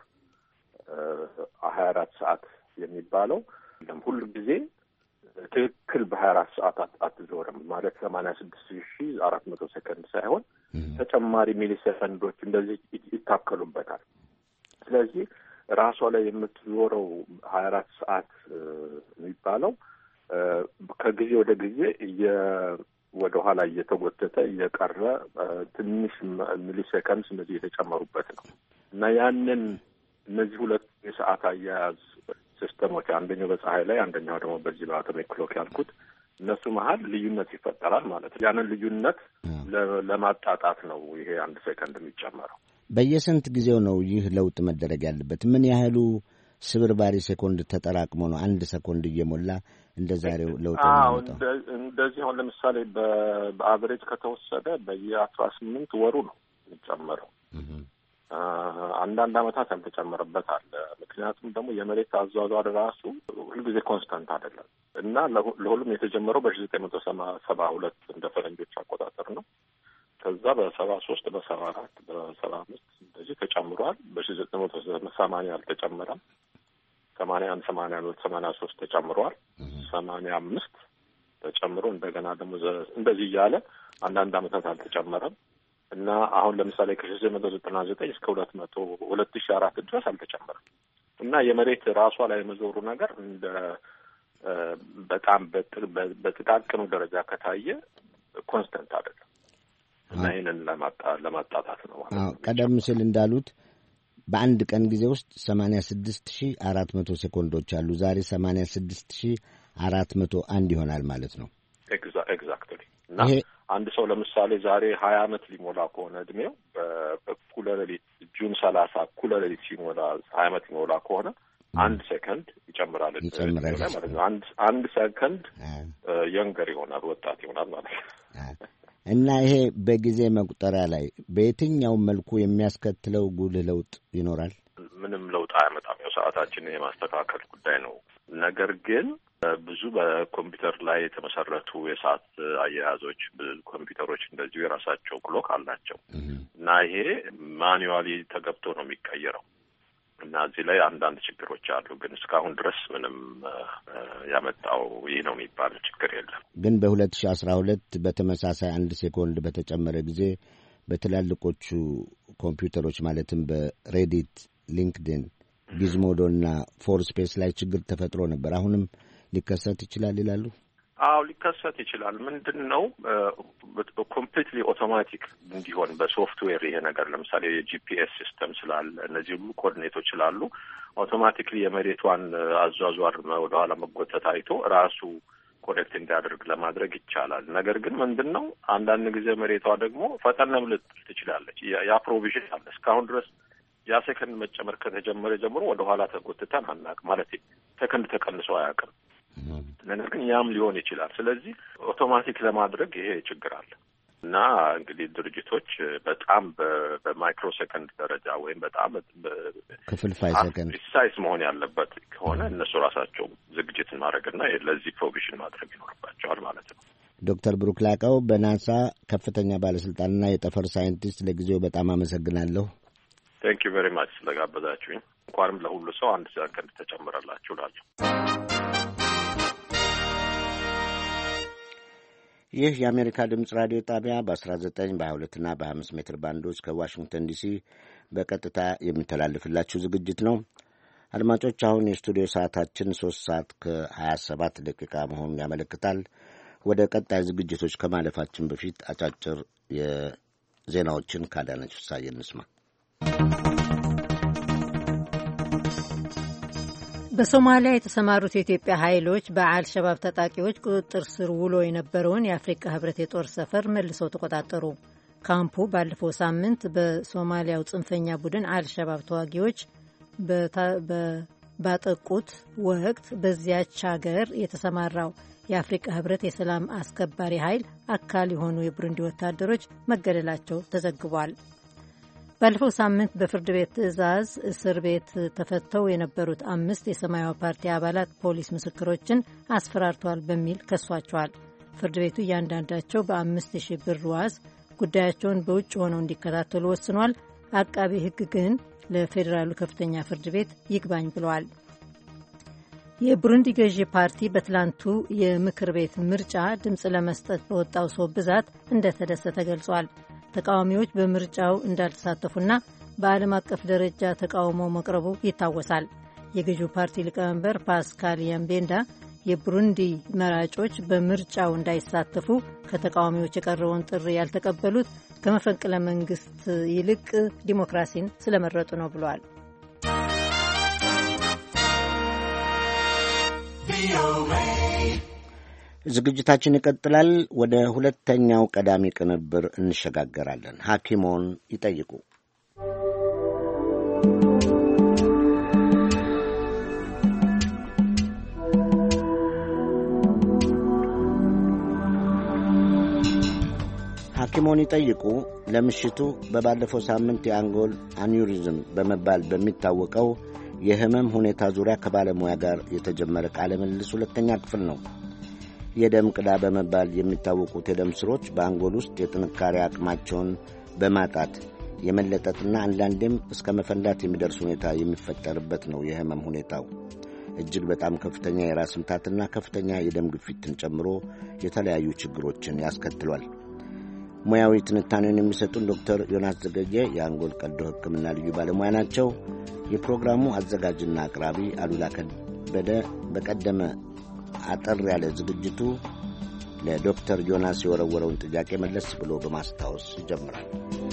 24 ሰዓት የሚባለው ሁሉ ጊዜ ትክክል በ24 ሰዓት አትዞርም ማለት 86,400 ሴከንድ ሳይሆን ተጨማሪ ሚሊ ሴከንዶች እንደዚህ ይታከሉበታል። ስለዚህ ራሷ ላይ የምትዞረው 24 ሰዓት የሚባለው ከጊዜ ወደ ጊዜ ወደ ኋላ እየተጎተተ እየቀረ ትንሽ ሚሊ ሴከንድስ እንደዚህ የተጨመሩበት ነው እና ያንን እነዚህ ሁለት የሰዓት አያያዝ ሲስተሞች አንደኛው በፀሐይ ላይ አንደኛው ደግሞ በዚህ በአቶሚክ ክሎክ ያልኩት እነሱ መሀል ልዩነት ይፈጠራል ማለት ነው። ያንን ልዩነት ለማጣጣት ነው ይሄ 1 ሴከንድ የሚጨመረው። በየስንት ጊዜው ነው ይህ ለውጥ መደረግ ያለበት? ምን ያህሉ ስብርባሪ ሴኮንድ ተጠራቅሞ ነው 1 ሴኮንድ እየሞላ እንደ ዛሬው ለውጥ የሚመጣው? እንደዚህ አሁን ለምሳሌ በአቨሬጅ ከተወሰደ በየ18 ወሩ ነው የሚጨመረው። አንዳንድ ዓመታት ያልተጨመረበት አለ። ምክንያቱም ደግሞ የመሬት አዟዟር ራሱ ሁልጊዜ ኮንስታንት አይደለም እና ለሁሉም የተጀመረው በ1972 እንደ ፈረንጆች አቆጣጠር ነው። ከዛ በ73 በ74 በ75 እንደዚህ ተጨምሯል። በ1980 አልተጨመረም። 81 82 83 ተጨምሯል። 85 ተጨምሮ እንደገና ደግሞ እንደዚህ እያለ አንዳንድ ዓመታት አልተጨመረም እና አሁን ለምሳሌ ከ1999 እስከ 2004 ድረስ አልተጨመረም እና የመሬት ራሷ ላይ የመዞሩ ነገር እንደ በጣም በጥቃቅኑ ደረጃ ከታየ ኮንስተንት አይደለም እና ይህንን ለማጣጣት ነው ማለት ነው። ቀደም ሲል እንዳሉት በአንድ ቀን ጊዜ ውስጥ 86,400 ሴኮንዶች አሉ። ዛሬ 86,401 ይሆናል ማለት ነው። ኤግዛክትሊ እና አንድ ሰው ለምሳሌ ዛሬ 20 ዓመት ሊሞላ ከሆነ እድሜው በእኩለ ሌሊት ጁን 30 እኩለ ሌሊት ሲሞላ 20 ዓመት ሊሞላ ከሆነ 1 ሴከንድ ይጨምራል ማለት ነው። አንድ ሴከንድ የንገር ይሆናል፣ ወጣት ይሆናል ማለት ነው። እና ይሄ በጊዜ መቁጠሪያ ላይ በየትኛው መልኩ የሚያስከትለው ጉልህ ለውጥ ይኖራል? ምንም ለውጥ አያመጣም። ያው ሰዓታችንን የማስተካከል ጉዳይ ነው። ነገር ግን ብዙ በኮምፒውተር ላይ የተመሰረቱ የሰዓት አያያዞች ኮምፒውተሮች እንደዚሁ የራሳቸው ክሎክ አላቸው እና ይሄ ማኑዋሊ ተገብቶ ነው የሚቀየረው እና እዚህ ላይ አንዳንድ ችግሮች አሉ። ግን እስካሁን ድረስ ምንም ያመጣው ይህ ነው የሚባል ችግር የለም። ግን በ2012 በተመሳሳይ 1 ሴኮንድ በተጨመረ ጊዜ በትላልቆቹ ኮምፒውተሮች ማለትም በሬዲት፣ ሊንክድን፣ ጊዝሞዶ እና ፎርስፔስ ላይ ችግር ተፈጥሮ ነበር። አሁንም ሊከሰት ይችላል ይላሉ? አዎ ሊከሰት ይችላል። ምንድን ነው ኮምፕሊትሊ ኦቶማቲክ እንዲሆን በሶፍትዌር ይሄ ነገር ለምሳሌ የጂፒኤስ ሲስተም ስላለ እነዚህ ሁሉ ኮኦርዲኔቶች ስላሉ አውቶማቲክሊ የመሬቷን አዟዟር ወደ ኋላ መጎተት አይቶ ራሱ ኮኔክት እንዲያደርግ ለማድረግ ይቻላል። ነገር ግን ምንድን ነው አንዳንድ ጊዜ መሬቷ ደግሞ ፈጠንም ልትል ትችላለች። ያ ፕሮቪዥን አለ። እስካሁን ድረስ ያ ሰከንድ መጨመር ከተጀመረ ጀምሮ ወደ ኋላ ተጎትተን አናውቅም። ማለት ሰከንድ ተቀንሶ አያውቅም። ነገር ግን ያም ሊሆን ይችላል። ስለዚህ ኦቶማቲክ ለማድረግ ይሄ ችግር አለ እና እንግዲህ ድርጅቶች በጣም በማይክሮ ሰከንድ ደረጃ ወይም በጣም ክፍልፋይ ሰከንድ ፕሪሳይስ መሆን ያለበት ከሆነ እነሱ ራሳቸው ዝግጅትን ማድረግና ለዚህ ፕሮቪዥን ማድረግ ይኖርባቸዋል ማለት ነው። ዶክተር ብሩክ ላቀው በናሳ ከፍተኛ ባለስልጣንና የጠፈር ሳይንቲስት፣ ለጊዜው በጣም አመሰግናለሁ። ቴንክ ዩ ቬሪ ማች ስለጋበዛችሁኝ። እንኳንም ለሁሉ ሰው 1 ሰከንድ ተጨምረላችሁ እላለሁ። ይህ የአሜሪካ ድምፅ ራዲዮ ጣቢያ በ19 በ22ና በ25 ሜትር ባንዶች ከዋሽንግተን ዲሲ በቀጥታ የሚተላልፍላችሁ ዝግጅት ነው። አድማጮች አሁን የስቱዲዮ ሰዓታችን 3 ሰዓት ከ27 ደቂቃ መሆኑን ያመለክታል። ወደ ቀጣይ ዝግጅቶች ከማለፋችን በፊት አጫጭር የዜናዎችን ካዳነች ፍሳዬ እንስማ። በሶማሊያ የተሰማሩት የኢትዮጵያ ኃይሎች በአልሸባብ ታጣቂዎች ቁጥጥር ስር ውሎ የነበረውን የአፍሪካ ህብረት የጦር ሰፈር መልሰው ተቆጣጠሩ። ካምፑ ባለፈው ሳምንት በሶማሊያው ጽንፈኛ ቡድን አልሸባብ ተዋጊዎች ባጠቁት ወቅት በዚያች ሀገር የተሰማራው የአፍሪካ ህብረት የሰላም አስከባሪ ኃይል አካል የሆኑ የቡሩንዲ ወታደሮች መገደላቸው ተዘግቧል። ባለፈው ሳምንት በፍርድ ቤት ትዕዛዝ እስር ቤት ተፈተው የነበሩት 5 የሰማያዊ ፓርቲ አባላት ፖሊስ ምስክሮችን አስፈራርተዋል በሚል ከሷቸዋል። ፍርድ ቤቱ እያንዳንዳቸው በ5,000 ብር ዋስ ጉዳያቸውን በውጭ ሆነው እንዲከታተሉ ወስኗል። አቃቢ ህግ ግን ለፌዴራሉ ከፍተኛ ፍርድ ቤት ይግባኝ ብለዋል። የቡሩንዲ ገዢ ፓርቲ በትላንቱ የምክር ቤት ምርጫ ድምፅ ለመስጠት በወጣው ሰው ብዛት እንደተደሰተ ገልጿል። ተቃዋሚዎች በምርጫው እንዳልተሳተፉና በዓለም አቀፍ ደረጃ ተቃውሞ መቅረቡ ይታወሳል። የገዢው ፓርቲ ሊቀመንበር ፓስካል ያምቤንዳ የቡሩንዲ መራጮች በምርጫው እንዳይሳተፉ ከተቃዋሚዎች የቀረበውን ጥሪ ያልተቀበሉት ከመፈንቅለ መንግስት ይልቅ ዲሞክራሲን ስለመረጡ ነው ብለዋል። ዝግጅታችን ይቀጥላል። ወደ ሁለተኛው ቀዳሚ ቅንብር እንሸጋገራለን። ሐኪሞን ይጠይቁ። ሐኪሞን ይጠይቁ ለምሽቱ በባለፈው ሳምንት የአንጎል አኒውሪዝም በመባል በሚታወቀው የህመም ሁኔታ ዙሪያ ከባለሙያ ጋር የተጀመረ ቃለ ምልልስ ሁለተኛ ክፍል ነው። የደም ቅዳ በመባል የሚታወቁት የደም ስሮች በአንጎል ውስጥ የጥንካሬ አቅማቸውን በማጣት የመለጠጥና አንዳንዴም እስከ መፈንዳት የሚደርስ ሁኔታ የሚፈጠርበት ነው። የህመም ሁኔታው እጅግ በጣም ከፍተኛ የራስ ምታትና ከፍተኛ የደም ግፊትን ጨምሮ የተለያዩ ችግሮችን ያስከትሏል። ሙያዊ ትንታኔውን የሚሰጡን ዶክተር ዮናስ ዘገየ የአንጎል ቀዶ ሕክምና ልዩ ባለሙያ ናቸው። የፕሮግራሙ አዘጋጅና አቅራቢ አሉላ ከበደ በቀደመ አጠር ያለ ዝግጅቱ ለዶክተር ዮናስ የወረወረውን ጥያቄ መለስ ብሎ በማስታወስ ይጀምራል።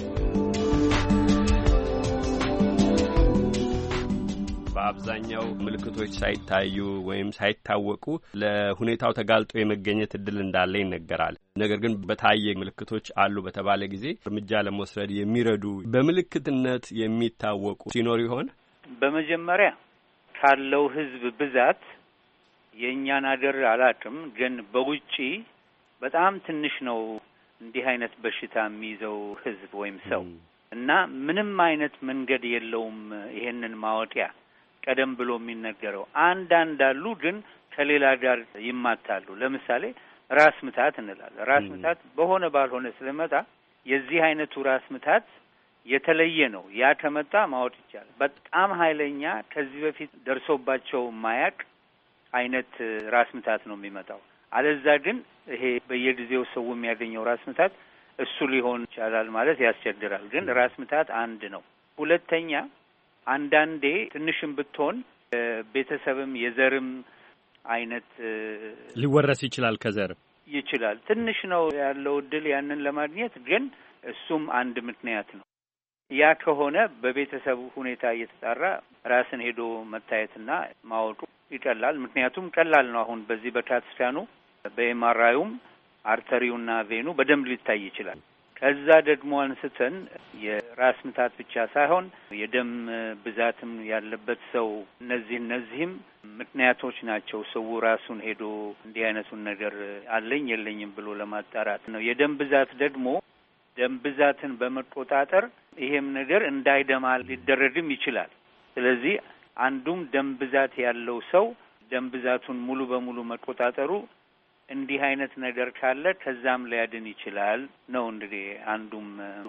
በአብዛኛው ምልክቶች ሳይታዩ ወይም ሳይታወቁ ለሁኔታው ተጋልጦ የመገኘት እድል እንዳለ ይነገራል። ነገር ግን በታየ ምልክቶች አሉ በተባለ ጊዜ እርምጃ ለመውሰድ የሚረዱ በምልክትነት የሚታወቁ ሲኖር ይሆን? በመጀመሪያ ካለው ህዝብ ብዛት የእኛን አገር አላውቅም፣ ግን በውጪ በጣም ትንሽ ነው እንዲህ አይነት በሽታ የሚይዘው ህዝብ ወይም ሰው እና ምንም አይነት መንገድ የለውም ይሄንን ማወቂያ ቀደም ብሎ የሚነገረው። አንዳንድ አሉ፣ ግን ከሌላ ጋር ይማታሉ። ለምሳሌ ራስ ምታት እንላለን። ራስ ምታት በሆነ ባልሆነ ስለመጣ የዚህ አይነቱ ራስ ምታት የተለየ ነው። ያ ከመጣ ማወቅ ይቻላል። በጣም ኃይለኛ ከዚህ በፊት ደርሶባቸው ማያቅ አይነት ራስ ምታት ነው የሚመጣው። አለዛ ግን ይሄ በየጊዜው ሰው የሚያገኘው ራስ ምታት እሱ ሊሆን ይችላል ማለት ያስቸግራል። ግን ራስ ምታት አንድ ነው። ሁለተኛ አንዳንዴ ትንሽም ብትሆን ቤተሰብም የዘርም አይነት ሊወረስ ይችላል። ከዘር ይችላል። ትንሽ ነው ያለው እድል ያንን ለማግኘት፣ ግን እሱም አንድ ምክንያት ነው። ያ ከሆነ በቤተሰብ ሁኔታ እየተጣራ ራስን ሄዶ መታየትና ማወቁ ይቀላል። ምክንያቱም ቀላል ነው። አሁን በዚህ በካትስካኑ በኤምአርአዩም አርተሪውና ቬኑ በደንብ ሊታይ ይችላል። ከዛ ደግሞ አንስተን የራስ ምታት ብቻ ሳይሆን የደም ብዛትም ያለበት ሰው እነዚህም ምክንያቶች ናቸው። ሰው ራሱን ሄዶ እንዲህ አይነቱን ነገር አለኝ የለኝም ብሎ ለማጣራት ነው። የደም ብዛት ደግሞ ደም ብዛትን በመቆጣጠር ይሄም ነገር እንዳይደማ ሊደረግም ይችላል። ስለዚህ አንዱም ደም ብዛት ያለው ሰው ደም ብዛቱን ሙሉ በሙሉ መቆጣጠሩ እንዲህ አይነት ነገር ካለ ከዛም ሊያድን ይችላል ነው እንግዲህ አንዱም።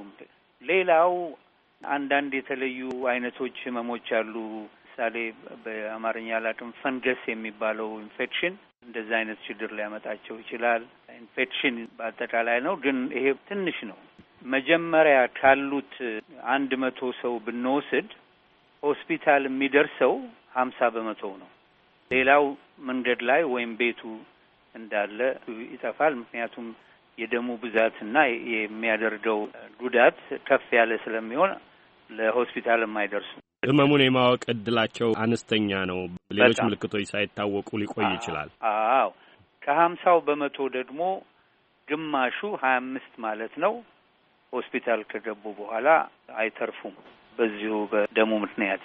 ሌላው አንዳንድ የተለዩ አይነቶች ህመሞች አሉ። ምሳሌ በአማርኛ አላውቅም፣ ፈንገስ የሚባለው ኢንፌክሽን እንደዛ አይነት ችግር ሊያመጣቸው ይችላል። ኢንፌክሽን በአጠቃላይ ነው፣ ግን ይሄ ትንሽ ነው። መጀመሪያ ካሉት 100 ሰው ብንወስድ ሆስፒታል የሚደርሰው 50% ነው። ሌላው መንገድ ላይ ወይም ቤቱ እንዳለ ይጠፋል። ምክንያቱም የደሙ ብዛትና የሚያደርገው ጉዳት ከፍ ያለ ስለሚሆን ለሆስፒታል የማይደርሱ ህመሙን የማወቅ እድላቸው አነስተኛ ነው። ሌሎች ምልክቶች ሳይታወቁ ሊቆይ ይችላል። አዎ ከ50% ደግሞ ግማሹ 25 ማለት ነው ሆስፒታል ከገቡ በኋላ አይተርፉም በዚሁ በደሙ ምክንያት።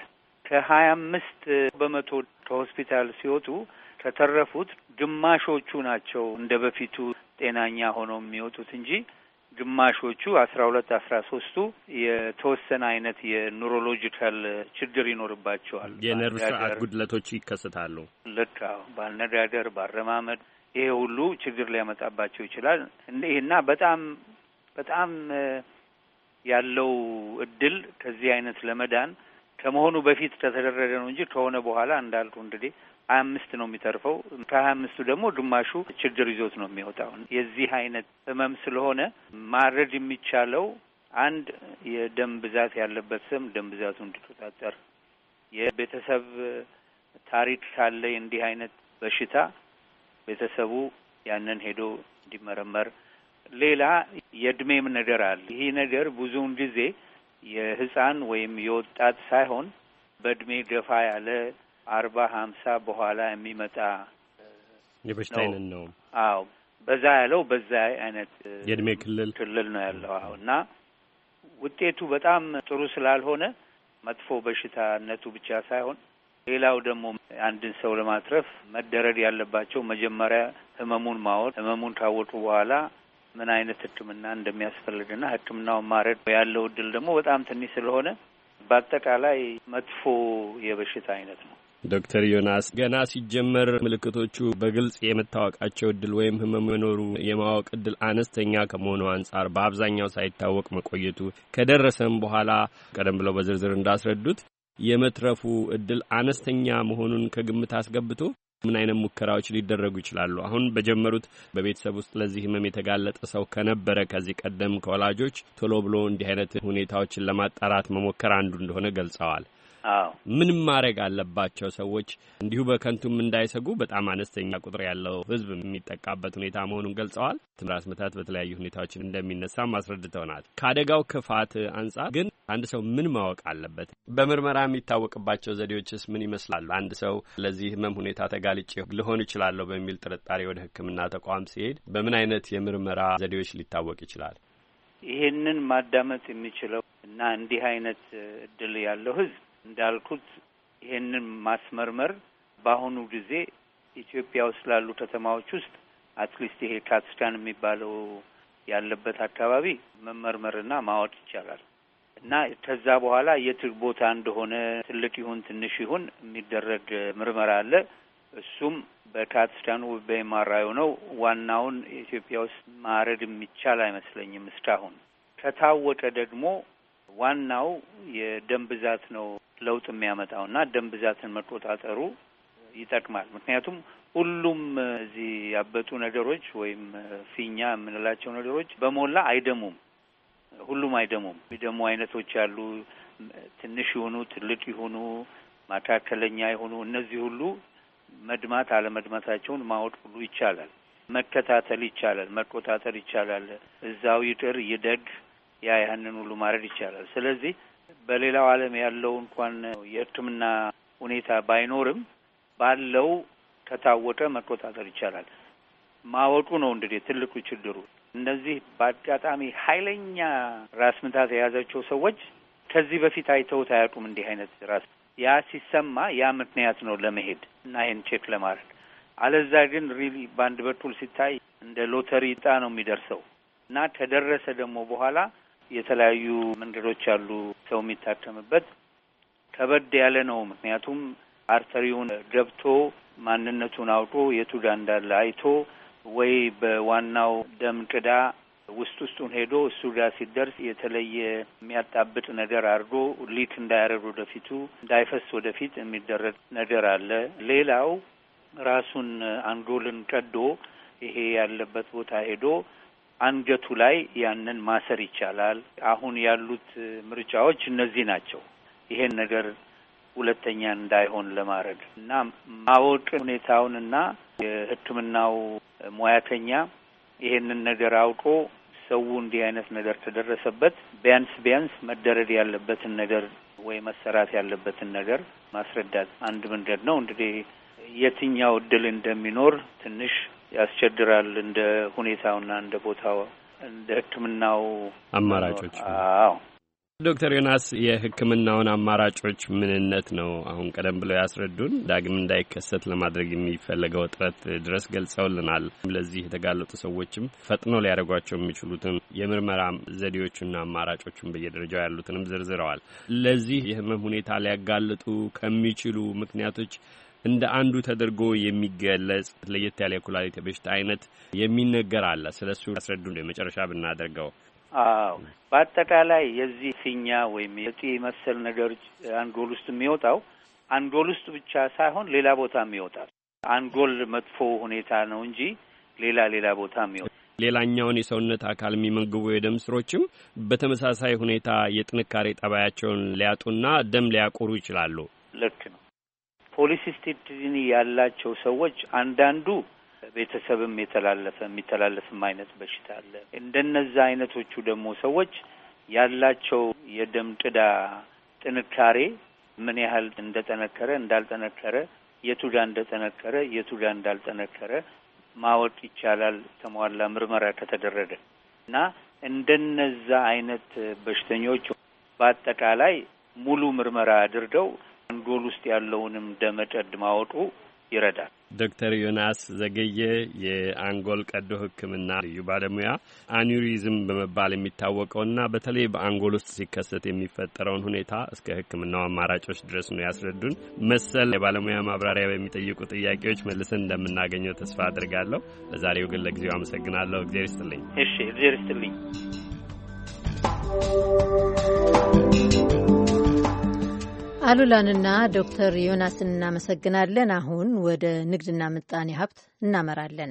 ከ25% ከሆስፒታል ሲወጡ ከተረፉት ግማሾቹ ናቸው እንደ በፊቱ ጤናኛ ሆነው የሚወጡት እንጂ ግማሾቹ 13ቱ የተወሰነ አይነት የኒውሮሎጂካል ችግር ይኖርባቸዋል። የነርቭ ስርዓት ጉድለቶች ይከሰታሉ። ልክ በአነጋገር ባረማመድ ይሄ ሁሉ ችግር ሊያመጣባቸው ይችላል። እና በጣም ያለው እድል ከዚህ አይነት ለመዳን ከመሆኑ በፊት ከተደረገ ነው እንጂ ከሆነ በኋላ እንዳልኩ እንግዲህ 25 ነው የሚተርፈው። ከ25ቱ ደግሞ ግማሹ ችግር ይዞት ነው የሚወጣው። የዚህ አይነት ህመም ስለሆነ ማድረግ የሚቻለው አንድ የደም ብዛት ያለበት ሰው ደም ብዛቱ እንዲቆጣጠር፣ የቤተሰብ ታሪክ ካለ እንዲህ አይነት በሽታ ቤተሰቡ ያንን ሄዶ እንዲመረመር። ሌላ የእድሜም ነገር አለ። ይህ ነገር ብዙውን ጊዜ የህፃን ወይም የወጣት ሳይሆን በእድሜ ገፋ ያለ 40-50 በኋላ የሚመጣ የበሽታ አይነት ነው። አዎ በዛ ያለው በዛ አይነት የእድሜ ክልል ነው ያለው። አዎ እና ውጤቱ በጣም ጥሩ ስላልሆነ መጥፎ በሽታነቱ ብቻ ሳይሆን ሌላው ደግሞ አንድን ሰው ለማትረፍ መደረግ ያለባቸው መጀመሪያ ህመሙን ማወቅ፣ ህመሙን ካወቁ በኋላ ምን አይነት ሕክምና እንደሚያስፈልግና ሕክምናውን ማድረግ ያለው እድል ደግሞ በጣም ትንሽ ስለሆነ በአጠቃላይ መጥፎ የበሽታ አይነት ነው። ዶክተር ዮናስ ገና ሲጀመር ምልክቶቹ በግልጽ የመታወቃቸው እድል ወይም ህመም መኖሩ የማወቅ እድል አነስተኛ ከመሆኑ አንጻር በአብዛኛው ሳይታወቅ መቆየቱ ከደረሰም በኋላ ቀደም ብለው በዝርዝር እንዳስረዱት የመትረፉ እድል አነስተኛ መሆኑን ከግምት አስገብቶ ምን አይነት ሙከራዎች ሊደረጉ ይችላሉ? አሁን በጀመሩት በቤተሰብ ውስጥ ለዚህ ህመም የተጋለጠ ሰው ከነበረ ከዚህ ቀደም ከወላጆች ቶሎ ብሎ እንዲህ አይነት ሁኔታዎችን ለማጣራት መሞከር አንዱ እንደሆነ ገልጸዋል። ምን ማድረግ አለባቸው ሰዎች እንዲሁ በከንቱም እንዳይሰጉ? በጣም አነስተኛ ቁጥር ያለው ህዝብ የሚጠቃበት ሁኔታ መሆኑን ገልጸዋል። ራስ ምታት በተለያዩ ሁኔታዎች እንደሚነሳም አስረድተውናል። ከአደጋው ክፋት አንጻር ግን አንድ ሰው ምን ማወቅ አለበት? በምርመራ የሚታወቅባቸው ዘዴዎችስ ምን ይመስላሉ? አንድ ሰው ለዚህ ህመም ሁኔታ ተጋልጬ ልሆን እችላለሁ በሚል ጥርጣሬ ወደ ሕክምና ተቋም ሲሄድ በምን አይነት የምርመራ ዘዴዎች ሊታወቅ ይችላል? ይሄንን ማዳመጥ የሚችለው እና እንዲህ አይነት እድል ያለው ህዝብ እንዳልኩት ይሄንን ማስመርመር በአሁኑ ጊዜ ኢትዮጵያ ውስጥ ላሉ ከተማዎች ውስጥ አትሊስት ይሄ ካትስካን የሚባለው ያለበት አካባቢ መመርመርና ማወቅ ይቻላል። እና ከዛ በኋላ የት ቦታ እንደሆነ ትልቅ ይሁን ትንሽ ይሁን የሚደረግ ምርመራ አለ። እሱም በካትስታኑ በማራዩ ነው። ዋናውን ኢትዮጵያ ውስጥ ማረድ የሚቻል አይመስለኝም እስካሁን። ከታወቀ ደግሞ ዋናው የደም ብዛት ነው ለውጥ የሚያመጣውና ደም ብዛትን መቆጣጠሩ ይጠቅማል። ምክንያቱም ሁሉም እዚህ ያበጡ ነገሮች ወይም ፊኛ የምንላቸው ነገሮች በሞላ አይደሙም። ሁሉም አይደሙም። የሚደሙ አይነቶች አሉ። ትንሽ ይሁኑ፣ ትልቅ ይሁኑ፣ መካከለኛ ይሁኑ፣ እነዚህ ሁሉ መድማት አለመድማታቸውን ማወቅ ሁሉ ይቻላል። መከታተል ይቻላል። መቆጣጠር ይቻላል። እዛው ይጥር ይደግ ያንን ሁሉ ማድረግ ይቻላል። ስለዚህ በሌላው ዓለም ያለው እንኳን የሕክምና ሁኔታ ባይኖርም ባለው ከታወቀ መቆጣጠር ይቻላል። ማወቁ ነው እንግዲህ ትልቁ ችግሩ። እነዚህ በአጋጣሚ ኃይለኛ ራስ ምታት የያዛቸው ሰዎች ከዚህ በፊት አይተውት አያውቁም እንዲህ አይነት ራስ። ያ ሲሰማ ያ ምክንያት ነው ለመሄድ እና ይሄን ቼክ ለማድረግ። አለዛ ግን ሪሊ በአንድ በኩል ሲታይ እንደ ሎተሪ ዕጣ ነው የሚደርሰው እና ከደረሰ ደግሞ በኋላ የተለያዩ መንገዶች አሉ ሰው የሚታከምበት። ከበድ ያለ ነው። ምክንያቱም አርተሪውን ገብቶ ማንነቱን አውቆ የቱ ጋር እንዳለ አይቶ ወይ በዋናው ደም ቅዳ ውስጡን ሄዶ እሱ ጋር ሲደርስ የተለየ የሚያጣብጥ ነገር አድርጎ ሊክ እንዳያደርግ ወደፊቱ እንዳይፈስ ወደፊት የሚደረግ ነገር አለ። ሌላው ራሱን አንጎልን ቀዶ ይሄ ያለበት ቦታ ሄዶ አንገቱ ላይ ያንን ማሰር ይቻላል። አሁን ያሉት ምርጫዎች እነዚህ ናቸው። ይሄን ነገር ሁለተኛ እንዳይሆን ለማድረግ እና ማወቅ ሁኔታውንና የሕክምናው ሙያተኛ ይሄንን ነገር አውቆ ሰው እንዲህ አይነት ነገር ተደረሰበት ቢያንስ መደረግ ያለበትን ነገር ወይ መሰራት ያለበትን ነገር ማስረዳት አንድ መንገድ ነው። እንግዲህ የትኛው እድል እንደሚኖር ትንሽ ያስቸግራል። እንደ ሁኔታውና እንደ ቦታው እንደ ሕክምናው አማራጮች። አዎ ዶክተር ዮናስ የሕክምናውን አማራጮች ምንነት ነው አሁን ቀደም ብለው ያስረዱን። ዳግም እንዳይከሰት ለማድረግ የሚፈለገው ጥረት ድረስ ገልጸውልናል። ለዚህ የተጋለጡ ሰዎችም ፈጥኖ ሊያደርጓቸው የሚችሉትን የምርመራ ዘዴዎችና አማራጮችን በየደረጃው ያሉትንም ዘርዝረዋል። ለዚህ የህመም ሁኔታ ሊያጋልጡ ከሚችሉ ምክንያቶች እንደ አንዱ ተደርጎ የሚገለጽ ለየት ያለ የኩላሊት በሽታ አይነት የሚነገር አለ። ስለሱ ያስረዱን የመጨረሻ ብናደርገው። አዎ በአጠቃላይ የዚህ ፊኛ ወይም የጢ መሰል ነገር አንጎል ውስጥ የሚወጣው አንጎል ውስጥ ብቻ ሳይሆን ሌላ ቦታም ይወጣል። አንጎል መጥፎ ሁኔታ ነው እንጂ ሌላ ቦታም ይወጣል። ሌላኛውን የሰውነት አካል የሚመግቡ የደም ስሮችም በተመሳሳይ ሁኔታ የጥንካሬ ጠባያቸውን ሊያጡና ደም ሊያቆሩ ይችላሉ። ልክ ነው። ፖሊሲስቲክ ዲዚዝ ያላቸው ሰዎች አንዳንዱ ቤተሰብም የሚተላለፍም አይነት በሽታ አለ። እንደነዛ አይነቶቹ ደግሞ ሰዎች ያላቸው የደም ቅዳ ጥንካሬ ምን ያህል እንደጠነከረ እንዳልጠነከረ፣ የቱጋ እንደጠነከረ የቱጋ እንዳልጠነከረ ማወቅ ይቻላል ተሟላ ምርመራ ከተደረገ እና እንደነዛ አይነት በሽተኞች በአጠቃላይ ሙሉ ምርመራ አድርገው አንጎል ውስጥ ያለውንም ደም ቀድ ማወቁ ይረዳል። ዶክተር ዮናስ ዘገየ የአንጎል ቀዶ ሕክምና ልዩ ባለሙያ አኒሪዝም በመባል የሚታወቀውና በተለይ በአንጎል ውስጥ ሲከሰት የሚፈጠረውን ሁኔታ እስከ ሕክምናው አማራጮች ድረስ ነው ያስረዱን። መሰል የባለሙያ ማብራሪያ በሚጠይቁ ጥያቄዎች መልሰን እንደምናገኘው ተስፋ አድርጋለሁ። ለዛሬው ግን ለጊዜው አመሰግናለሁ። እግዚአብሔር ይስጥልኝ። እሺ፣ እግዚአብሔር ይስጥልኝ። አሉላንና ዶክተር ዮናስን እናመሰግናለን። አሁን ወደ ንግድና ምጣኔ ሀብት እናመራለን።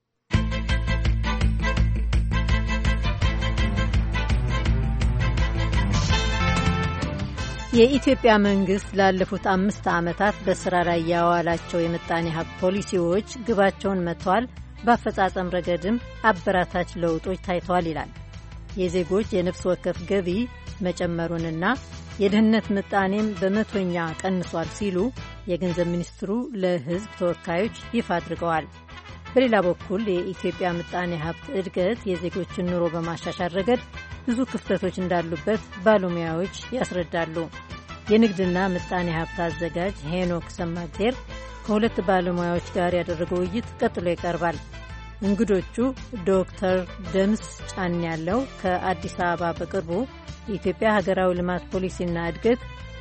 የኢትዮጵያ መንግስት ላለፉት 5 ዓመታት በስራ ላይ ያዋላቸው የምጣኔ ሀብት ፖሊሲዎች ግባቸውን መጥተዋል፣ በአፈጻጸም ረገድም አበራታች ለውጦች ታይተዋል ይላል። የዜጎች የነፍስ ወከፍ ገቢ መጨመሩንና የድህነት ምጣኔም በ100ኛ ቀንሷል ሲሉ የገንዘብ ሚኒስትሩ ለሕዝብ ተወካዮች ይፋ አድርገዋል። በሌላ በኩል የኢትዮጵያ ምጣኔ ሀብት እድገት የዜጎችን ኑሮ በማሻሻል ረገድ ብዙ ክፍተቶች እንዳሉበት ባለሙያዎች ያስረዳሉ። የንግድና ምጣኔ ሀብት አዘጋጅ ሄኖክ ሰማግዜር ከሁለት ባለሙያዎች ጋር ያደረገው ውይይት ቀጥሎ ይቀርባል። እንግዶቹ ዶክተር ደምስ ጫን ያለው ከአዲስ አበባ በቅርቡ የኢትዮጵያ ሀገራዊ ልማት ፖሊሲና እድገት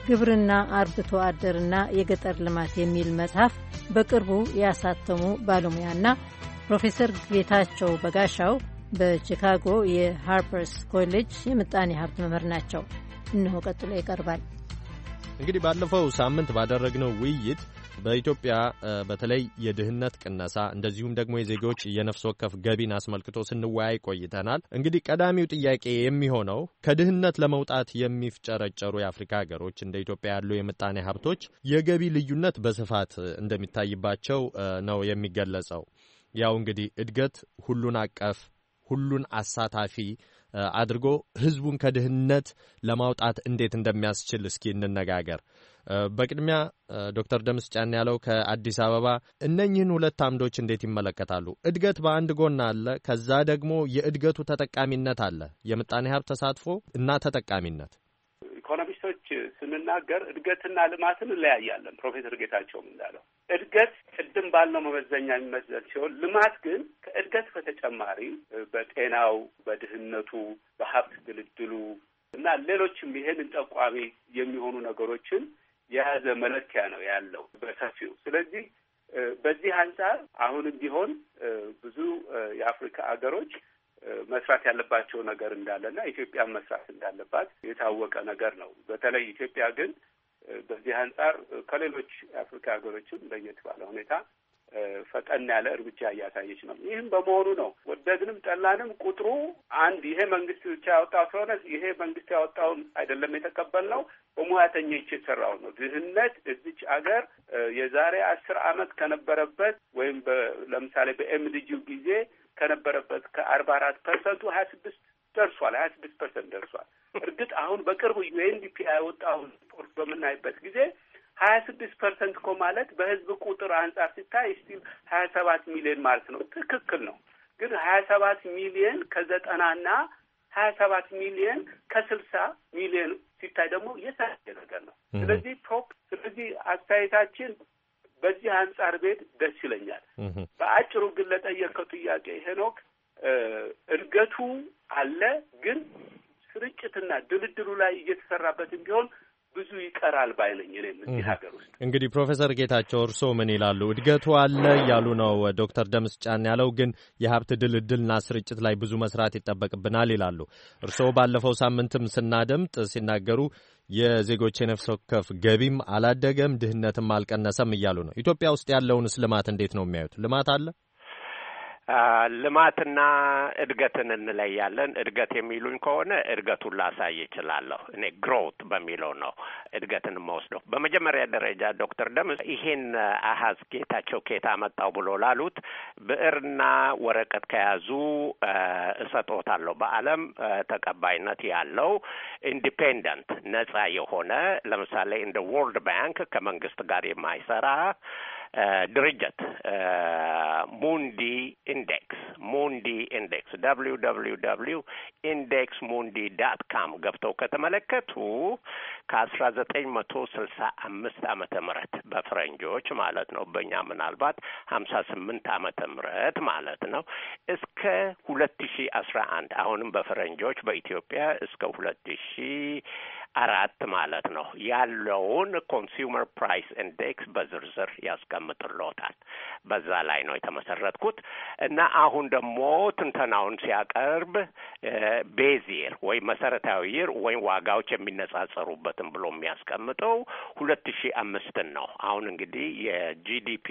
ግብርና፣ አርብቶ አደርና የገጠር ልማት የሚል መጽሐፍ በቅርቡ ያሳተሙ ባለሙያና ፕሮፌሰር ጌታቸው በጋሻው በቺካጎ የሃርፐርስ ኮሌጅ የምጣኔ ሀብት መምህር ናቸው። እነሆ ቀጥሎ ይቀርባል። እንግዲህ ባለፈው ሳምንት ባደረግነው ውይይት በኢትዮጵያ በተለይ የድህነት ቅነሳ እንደዚሁም ደግሞ የዜጎች የነፍስ ወከፍ ገቢን አስመልክቶ ስንወያይ ቆይተናል። እንግዲህ ቀዳሚው ጥያቄ የሚሆነው ከድህነት ለመውጣት የሚፍጨረጨሩ የአፍሪካ ሀገሮች እንደ ኢትዮጵያ ያሉ የምጣኔ ሀብቶች የገቢ ልዩነት በስፋት እንደሚታይባቸው ነው የሚገለጸው። ያው እንግዲህ እድገት ሁሉን አቀፍ ሁሉን አሳታፊ አድርጎ ህዝቡን ከድህነት ለማውጣት እንዴት እንደሚያስችል እስኪ እንነጋገር። በቅድሚያ ዶክተር ደምስ ጫን ያለው ከአዲስ አበባ እነኚህን ሁለት አምዶች እንዴት ይመለከታሉ? እድገት በአንድ ጎን አለ፣ ከዛ ደግሞ የእድገቱ ተጠቃሚነት አለ። የምጣኔ ሀብት ተሳትፎ እና ተጠቃሚነት ኢኮኖሚስቶች ስንናገር እድገትና ልማትን እንለያያለን። ፕሮፌሰር ጌታቸውም እንዳለው እድገት ቅድም ባልነው መመዘኛ የሚመዘን ሲሆን ልማት ግን ከእድገት በተጨማሪ በጤናው፣ በድህነቱ፣ በሀብት ድልድሉ እና ሌሎችም ይሄንን ጠቋሚ የሚሆኑ ነገሮችን የያዘ መለኪያ ነው ያለው በሰፊው። ስለዚህ በዚህ አንጻር አሁንም ቢሆን ብዙ የአፍሪካ አገሮች መስራት ያለባቸው ነገር እንዳለና ኢትዮጵያን መስራት እንዳለባት የታወቀ ነገር ነው። በተለይ ኢትዮጵያ ግን በዚህ አንጻር ከሌሎች የአፍሪካ ሀገሮችም ለየት ባለ ሁኔታ ፈጠን ያለ እርምጃ እያሳየች ነው። ይህም በመሆኑ ነው ወደድንም ጠላንም ቁጥሩ አንድ ይሄ መንግስት ብቻ ያወጣው ስለሆነ ይሄ መንግስት ያወጣውን አይደለም የተቀበልነው፣ በሙያተኞች የተሰራው ነው። ድህነት እዚች አገር የዛሬ 10 ዓመት ከነበረበት ወይም ለምሳሌ በኤምዲጂው ጊዜ ከነበረበት ከ44% 26 ደርሷል። 26% ደርሷል። እርግጥ አሁን በቅርቡ ዩኤንዲፒ ያወጣውን ሪፖርት በምናይበት ጊዜ 26% እኮ ማለት በህዝብ ቁጥር አንጻር ሲታይ ስቲል 27 ሚሊዮን ማለት ነው። ትክክል ነው። ግን 27 ሚሊዮን ከ90ና 27 ሚሊዮን ከ60 ሚሊዮን ሲታይ ደግሞ የተለያየ ነገር ነው። ስለዚህ አስተያየታችን በዚህ አንጻር ቤት ደስ ይለኛል። በአጭሩ ግን ለጠየቀው ጥያቄ ሄኖክ እድገቱ አለ፣ ግን ስርጭትና ድልድሉ ላይ እየተሰራበትም ቢሆን ብዙ ይቀራል ባይነኝ። እኔም እዚህ ሀገር ውስጥ እንግዲህ ፕሮፌሰር ጌታቸው እርስዎ ምን ይላሉ? እድገቱ አለ እያሉ ነው ዶክተር ደምስ ጫን ያለው፣ ግን የሀብት ድልድልና ስርጭት ላይ ብዙ መስራት ይጠበቅብናል ይላሉ። እርስዎ ባለፈው ሳምንትም ስናደምጥ ሲናገሩ የዜጎች የነፍስ ወከፍ ገቢም አላደገም ድህነትም አልቀነሰም እያሉ ነው። ኢትዮጵያ ውስጥ ያለውንስ ልማት እንዴት ነው የሚያዩት? ልማት አለ? ልማትና እድገትን እንለያለን። እድገት የሚሉኝ ከሆነ እድገቱን ላሳይ እችላለሁ። እኔ ግሮውት በሚለው ነው እድገትን የምወስደው። በመጀመሪያ ደረጃ ዶክተር ደምስ ይሄን አሃዝ ጌታቸው ኬታ መጣው ብሎ ላሉት ብዕርና ወረቀት ከያዙ እሰጦታለሁ። በዓለም ተቀባይነት ያለው ኢንዲፔንደንት ነጻ የሆነ ለምሳሌ እንደ ወርልድ ባንክ ከመንግስት ጋር የማይሰራ ድርጅት ሙንዲ ኢንዴክስ www.indexmundi.com ገብተው ከተመለከቱ ከ1965 ዓመተ ምህረት በፈረንጆች ማለት ነው፣ በእኛ ምናልባት 58 ዓመተ ምህረት ማለት ነው፣ እስከ 2011 አሁንም በፈረንጆች በኢትዮጵያ እስከ 2004 ማለት ነው ያለውን ኮንሱመር ፕራይስ ኢንዴክስ በዝርዝር ያስቀምጥልዎታል። በዛ ላይ ነው የተመሰረትኩት እና አሁን ደግሞ ትንተናውን ሲያቀርብ ቤዝ ይር ወይ መሰረታዊ ይር ወይ ዋጋዎች የሚነጻጸሩበትን ብሎ የሚያስቀምጠው 2005 ነው። አሁን እንግዲህ የጂዲፒ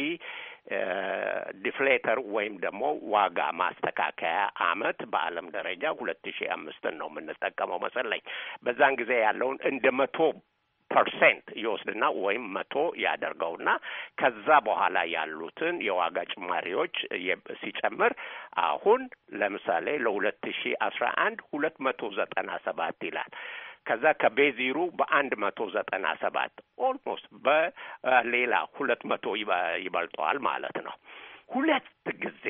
ዲፍሌተር ወይም ደግሞ ዋጋ ማስተካከያ አመት በዓለም ደረጃ 2005 ነው የምንጠቀመው መሰለኝ። በዛን ጊዜ ያለውን እንደ 100% ይወስድና ወይም 100 ያደርገውና ከዛ በኋላ ያሉትን የዋጋ ጭማሪዎች ሲጨምር አሁን ለምሳሌ ለ2011 297 ይላል። ከዛ ከቤዚሩ በ197 ኦልሞስት በሌላ 200 ይበልጠዋል ማለት ነው። ሁለት ጊዜ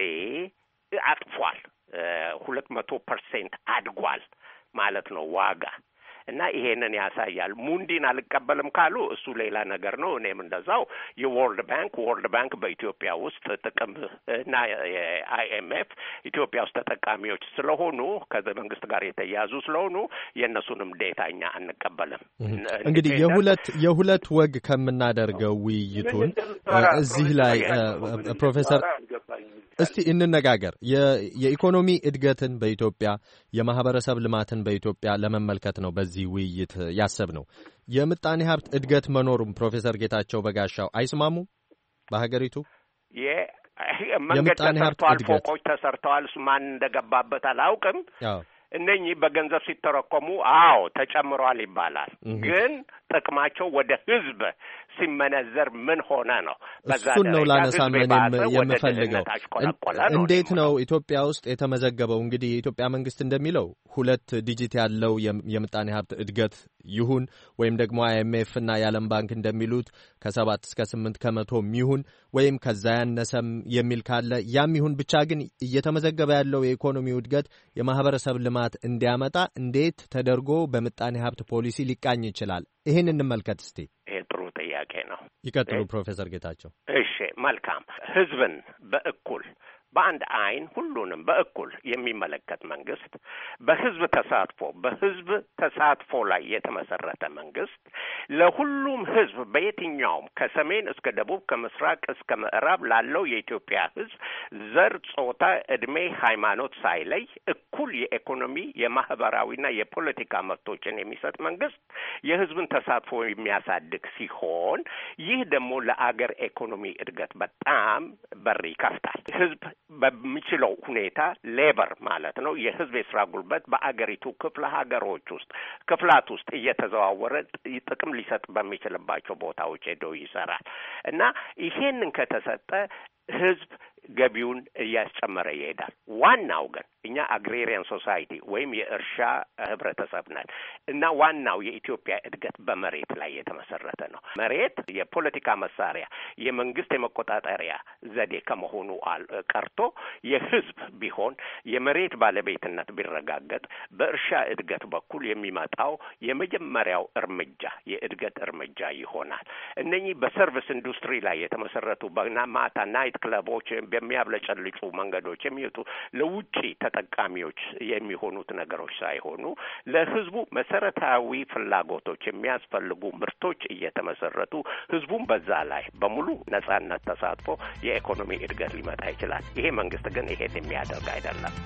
አጥፏል። 200% አድጓል ማለት ነው ዋጋ እና ይሄንን ያሳያል። ሙንዲን አልቀበልም ካሉ እሱ ሌላ ነገር ነው። እኔም እንደዛው የወርልድ ባንክ በኢትዮጵያ ውስጥ ጥቅም እና የአይኤምኤፍ ኢትዮጵያ ውስጥ ተጠቃሚዎች ስለሆኑ ከመንግስት ጋር የተያያዙ ስለሆኑ የእነሱንም ዴታ እኛ አንቀበልም። እንግዲህ የሁለት ወግ ከምናደርገው ውይይቱን እዚህ ላይ ፕሮፌሰር እስቲ እንነጋገር። የኢኮኖሚ እድገትን በኢትዮጵያ የማህበረሰብ ልማትን በኢትዮጵያ ለመመልከት ነው በዚህ ውይይት ያሰብነው። የምጣኔ ሀብት እድገት መኖሩም ፕሮፌሰር ጌታቸው በጋሻው አይስማሙም? በሀገሪቱ መንገድ ተሰርተዋል፣ ፎቆች ተሰርተዋል። ማን እንደገባበት አላውቅም። እነኚህ በገንዘብ ሲተረኮሙ ተጨምሯል ይባላል። ግን ጥቅማቸው ወደ ህዝብ ሲመነዘር ምን ሆነ ነው? እሱን ነው ላነሳመን የምፈልገው። እንዴት ነው ኢትዮጵያ ውስጥ የተመዘገበው? እንግዲህ የኢትዮጵያ መንግስት እንደሚለው 2 ዲጂት ያለው የምጣኔ ሀብት እድገት ይሁን ወይም ደግሞ አይኤምኤፍ እና የዓለም ባንክ እንደሚሉት ከ7 እስከ 8 ከመቶ ይሁን ወይም ከዛ ያነሰም የሚል ካለ ያም ይሁን ብቻ ግን እየተመዘገበ ያለው የኢኮኖሚው እድገት የማህበረሰብ ልማት እንዲያመጣ እንዴት ተደርጎ በምጣኔ ሀብት ፖሊሲ ሊቃኝ ይችላል? ይሄን እንመልከት እስቲ። ይሄ ጥሩ ጥያቄ ነው። ይቀጥሉ ፕሮፌሰር ጌታቸው። እሺ፣ መልካም። ህዝብን በእኩል በአንድ አይን ሁሉንም በእኩል የሚመለከት መንግስት፣ በህዝብ ተሳትፎ ላይ የተመሰረተ መንግስት ለሁሉም ህዝብ በየትኛውም ከሰሜን እስከ ደቡብ ከምስራቅ እስከ ምዕራብ ላለው የኢትዮጵያ ህዝብ ዘር፣ ጾታ፣ እድሜ፣ ሃይማኖት ሳይለይ እኩል የኢኮኖሚ የማህበራዊና የፖለቲካ መብቶችን የሚሰጥ መንግስት የህዝብን ተሳትፎ የሚያሳድግ ሲሆን ይህ ደግሞ ለአገር ኢኮኖሚ እድገት በጣም በር ይከፍታል። ህዝብ በሚችለው ሁኔታ ሌበር ማለት ነው የህዝብ የስራ ጉልበት በአገሪቱ ክፍላት ውስጥ እየተዘዋወረ ጥቅም ሊሰጥ በሚችልባቸው ቦታዎች ሄዶ ይሰራል እና ይሄንን ከተሰጠ ህዝብ ገቢውን እያስጨመረ ይሄዳል። ዋናው ግን እኛ አግሬሪያን ሶሳይቲ ወይም የእርሻ ህብረተሰብ ነን እና ዋናው የኢትዮጵያ እድገት በመሬት ላይ የተመሰረተ ነው። መሬት የፖለቲካ መሳሪያ፣ የመንግስት የመቆጣጠሪያ ዘዴ ከመሆኑ ቀርቶ የህዝብ ቢሆን የመሬት ባለቤትነት ቢረጋገጥ በእርሻ እድገት በኩል የሚመጣው የመጀመሪያው እርምጃ የእድገት እርምጃ ይሆናል። እነኚህ በሰርቪስ ኢንዱስትሪ ላይ የተመሰረቱ ማታ ናይት ክለቦች በሚያብለጨልጩ መንገዶች የሚወጡ ለውጪ ተጠቃሚዎች የሚሆኑት ነገሮች ሳይሆኑ ለህዝቡ መሰረታዊ ፍላጎቶች የሚያስፈልጉ ምርቶች እየተመሰረቱ ህዝቡም በዛ ላይ በሙሉ ነጻነት ተሳትፎ የኢኮኖሚ እድገት ሊመጣ ይችላል። ይሄ መንግስት ግን ይሄን የሚያደርግ አይደለም።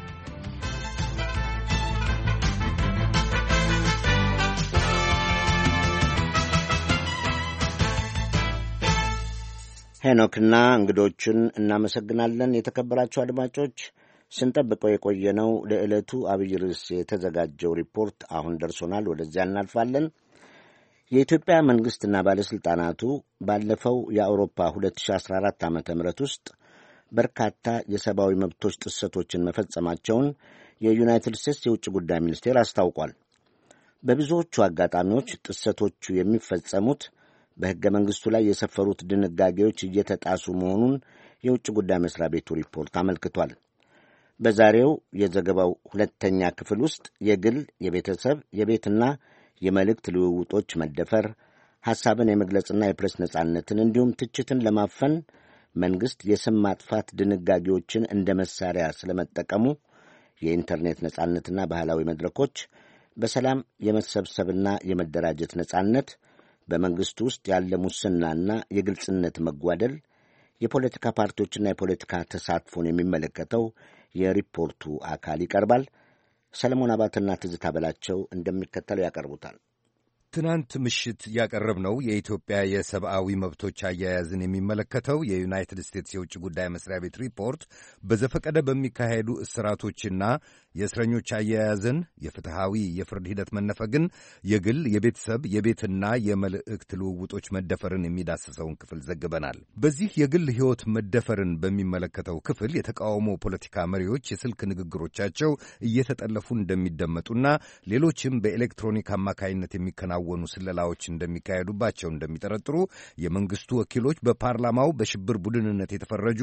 ሄኖክና እንግዶቹን እናመሰግናለን። የተከበራችሁ አድማጮች ስንጠብቀው የቆየነው ለዕለቱ አብይ ርዕስ የተዘጋጀው ሪፖርት አሁን ደርሶናል። ወደዚያ እናልፋለን። የኢትዮጵያ መንግሥትና ባለሥልጣናቱ ባለፈው የአውሮፓ 2014 ዓ ም ውስጥ በርካታ የሰብአዊ መብቶች ጥሰቶችን መፈጸማቸውን የዩናይትድ ስቴትስ የውጭ ጉዳይ ሚኒስቴር አስታውቋል። በብዙዎቹ አጋጣሚዎች ጥሰቶቹ የሚፈጸሙት በሕገ መንግሥቱ ላይ የሰፈሩት ድንጋጌዎች እየተጣሱ መሆኑን የውጭ ጉዳይ መሥሪያ ቤቱ ሪፖርት አመልክቷል። በዛሬው የዘገባው ሁለተኛ ክፍል ውስጥ የግል የቤተሰብ የቤትና የመልእክት ልውውጦች መደፈር፣ ሐሳብን የመግለጽና የፕሬስ ነጻነትን እንዲሁም ትችትን ለማፈን መንግሥት የስም ማጥፋት ድንጋጌዎችን እንደ መሣሪያ ስለመጠቀሙ፣ የኢንተርኔት ነጻነትና ባህላዊ መድረኮች፣ በሰላም የመሰብሰብና የመደራጀት ነጻነት፣ በመንግሥቱ ውስጥ ያለ ሙስናና የግልጽነት መጓደል፣ የፖለቲካ ፓርቲዎችና የፖለቲካ ተሳትፎን የሚመለከተው የሪፖርቱ አካል ይቀርባል። ሰለሞን አባትና ትዝታ በላቸው እንደሚከተለው ያቀርቡታል። ትናንት ምሽት ያቀረብነው የኢትዮጵያ የሰብአዊ መብቶች አያያዝን የሚመለከተው የዩናይትድ ስቴትስ የውጭ ጉዳይ መስሪያ ቤት ሪፖርት በዘፈቀደ በሚካሄዱ እስራቶችና የእስረኞች አያያዝን፣ የፍትሐዊ የፍርድ ሂደት መነፈግን፣ የግል የቤተሰብ የቤትና የመልእክት ልውውጦች መደፈርን የሚዳስሰውን ክፍል ዘግበናል። በዚህ የግል ሕይወት መደፈርን በሚመለከተው ክፍል የተቃውሞ ፖለቲካ መሪዎች የስልክ ንግግሮቻቸው እየተጠለፉ እንደሚደመጡና ሌሎችም በኤሌክትሮኒክ አማካይነት የሚከናወኑ ስለላዎች እንደሚካሄዱባቸው እንደሚጠረጥሩ የመንግስቱ ወኪሎች በፓርላማው በሽብር ቡድንነት የተፈረጁ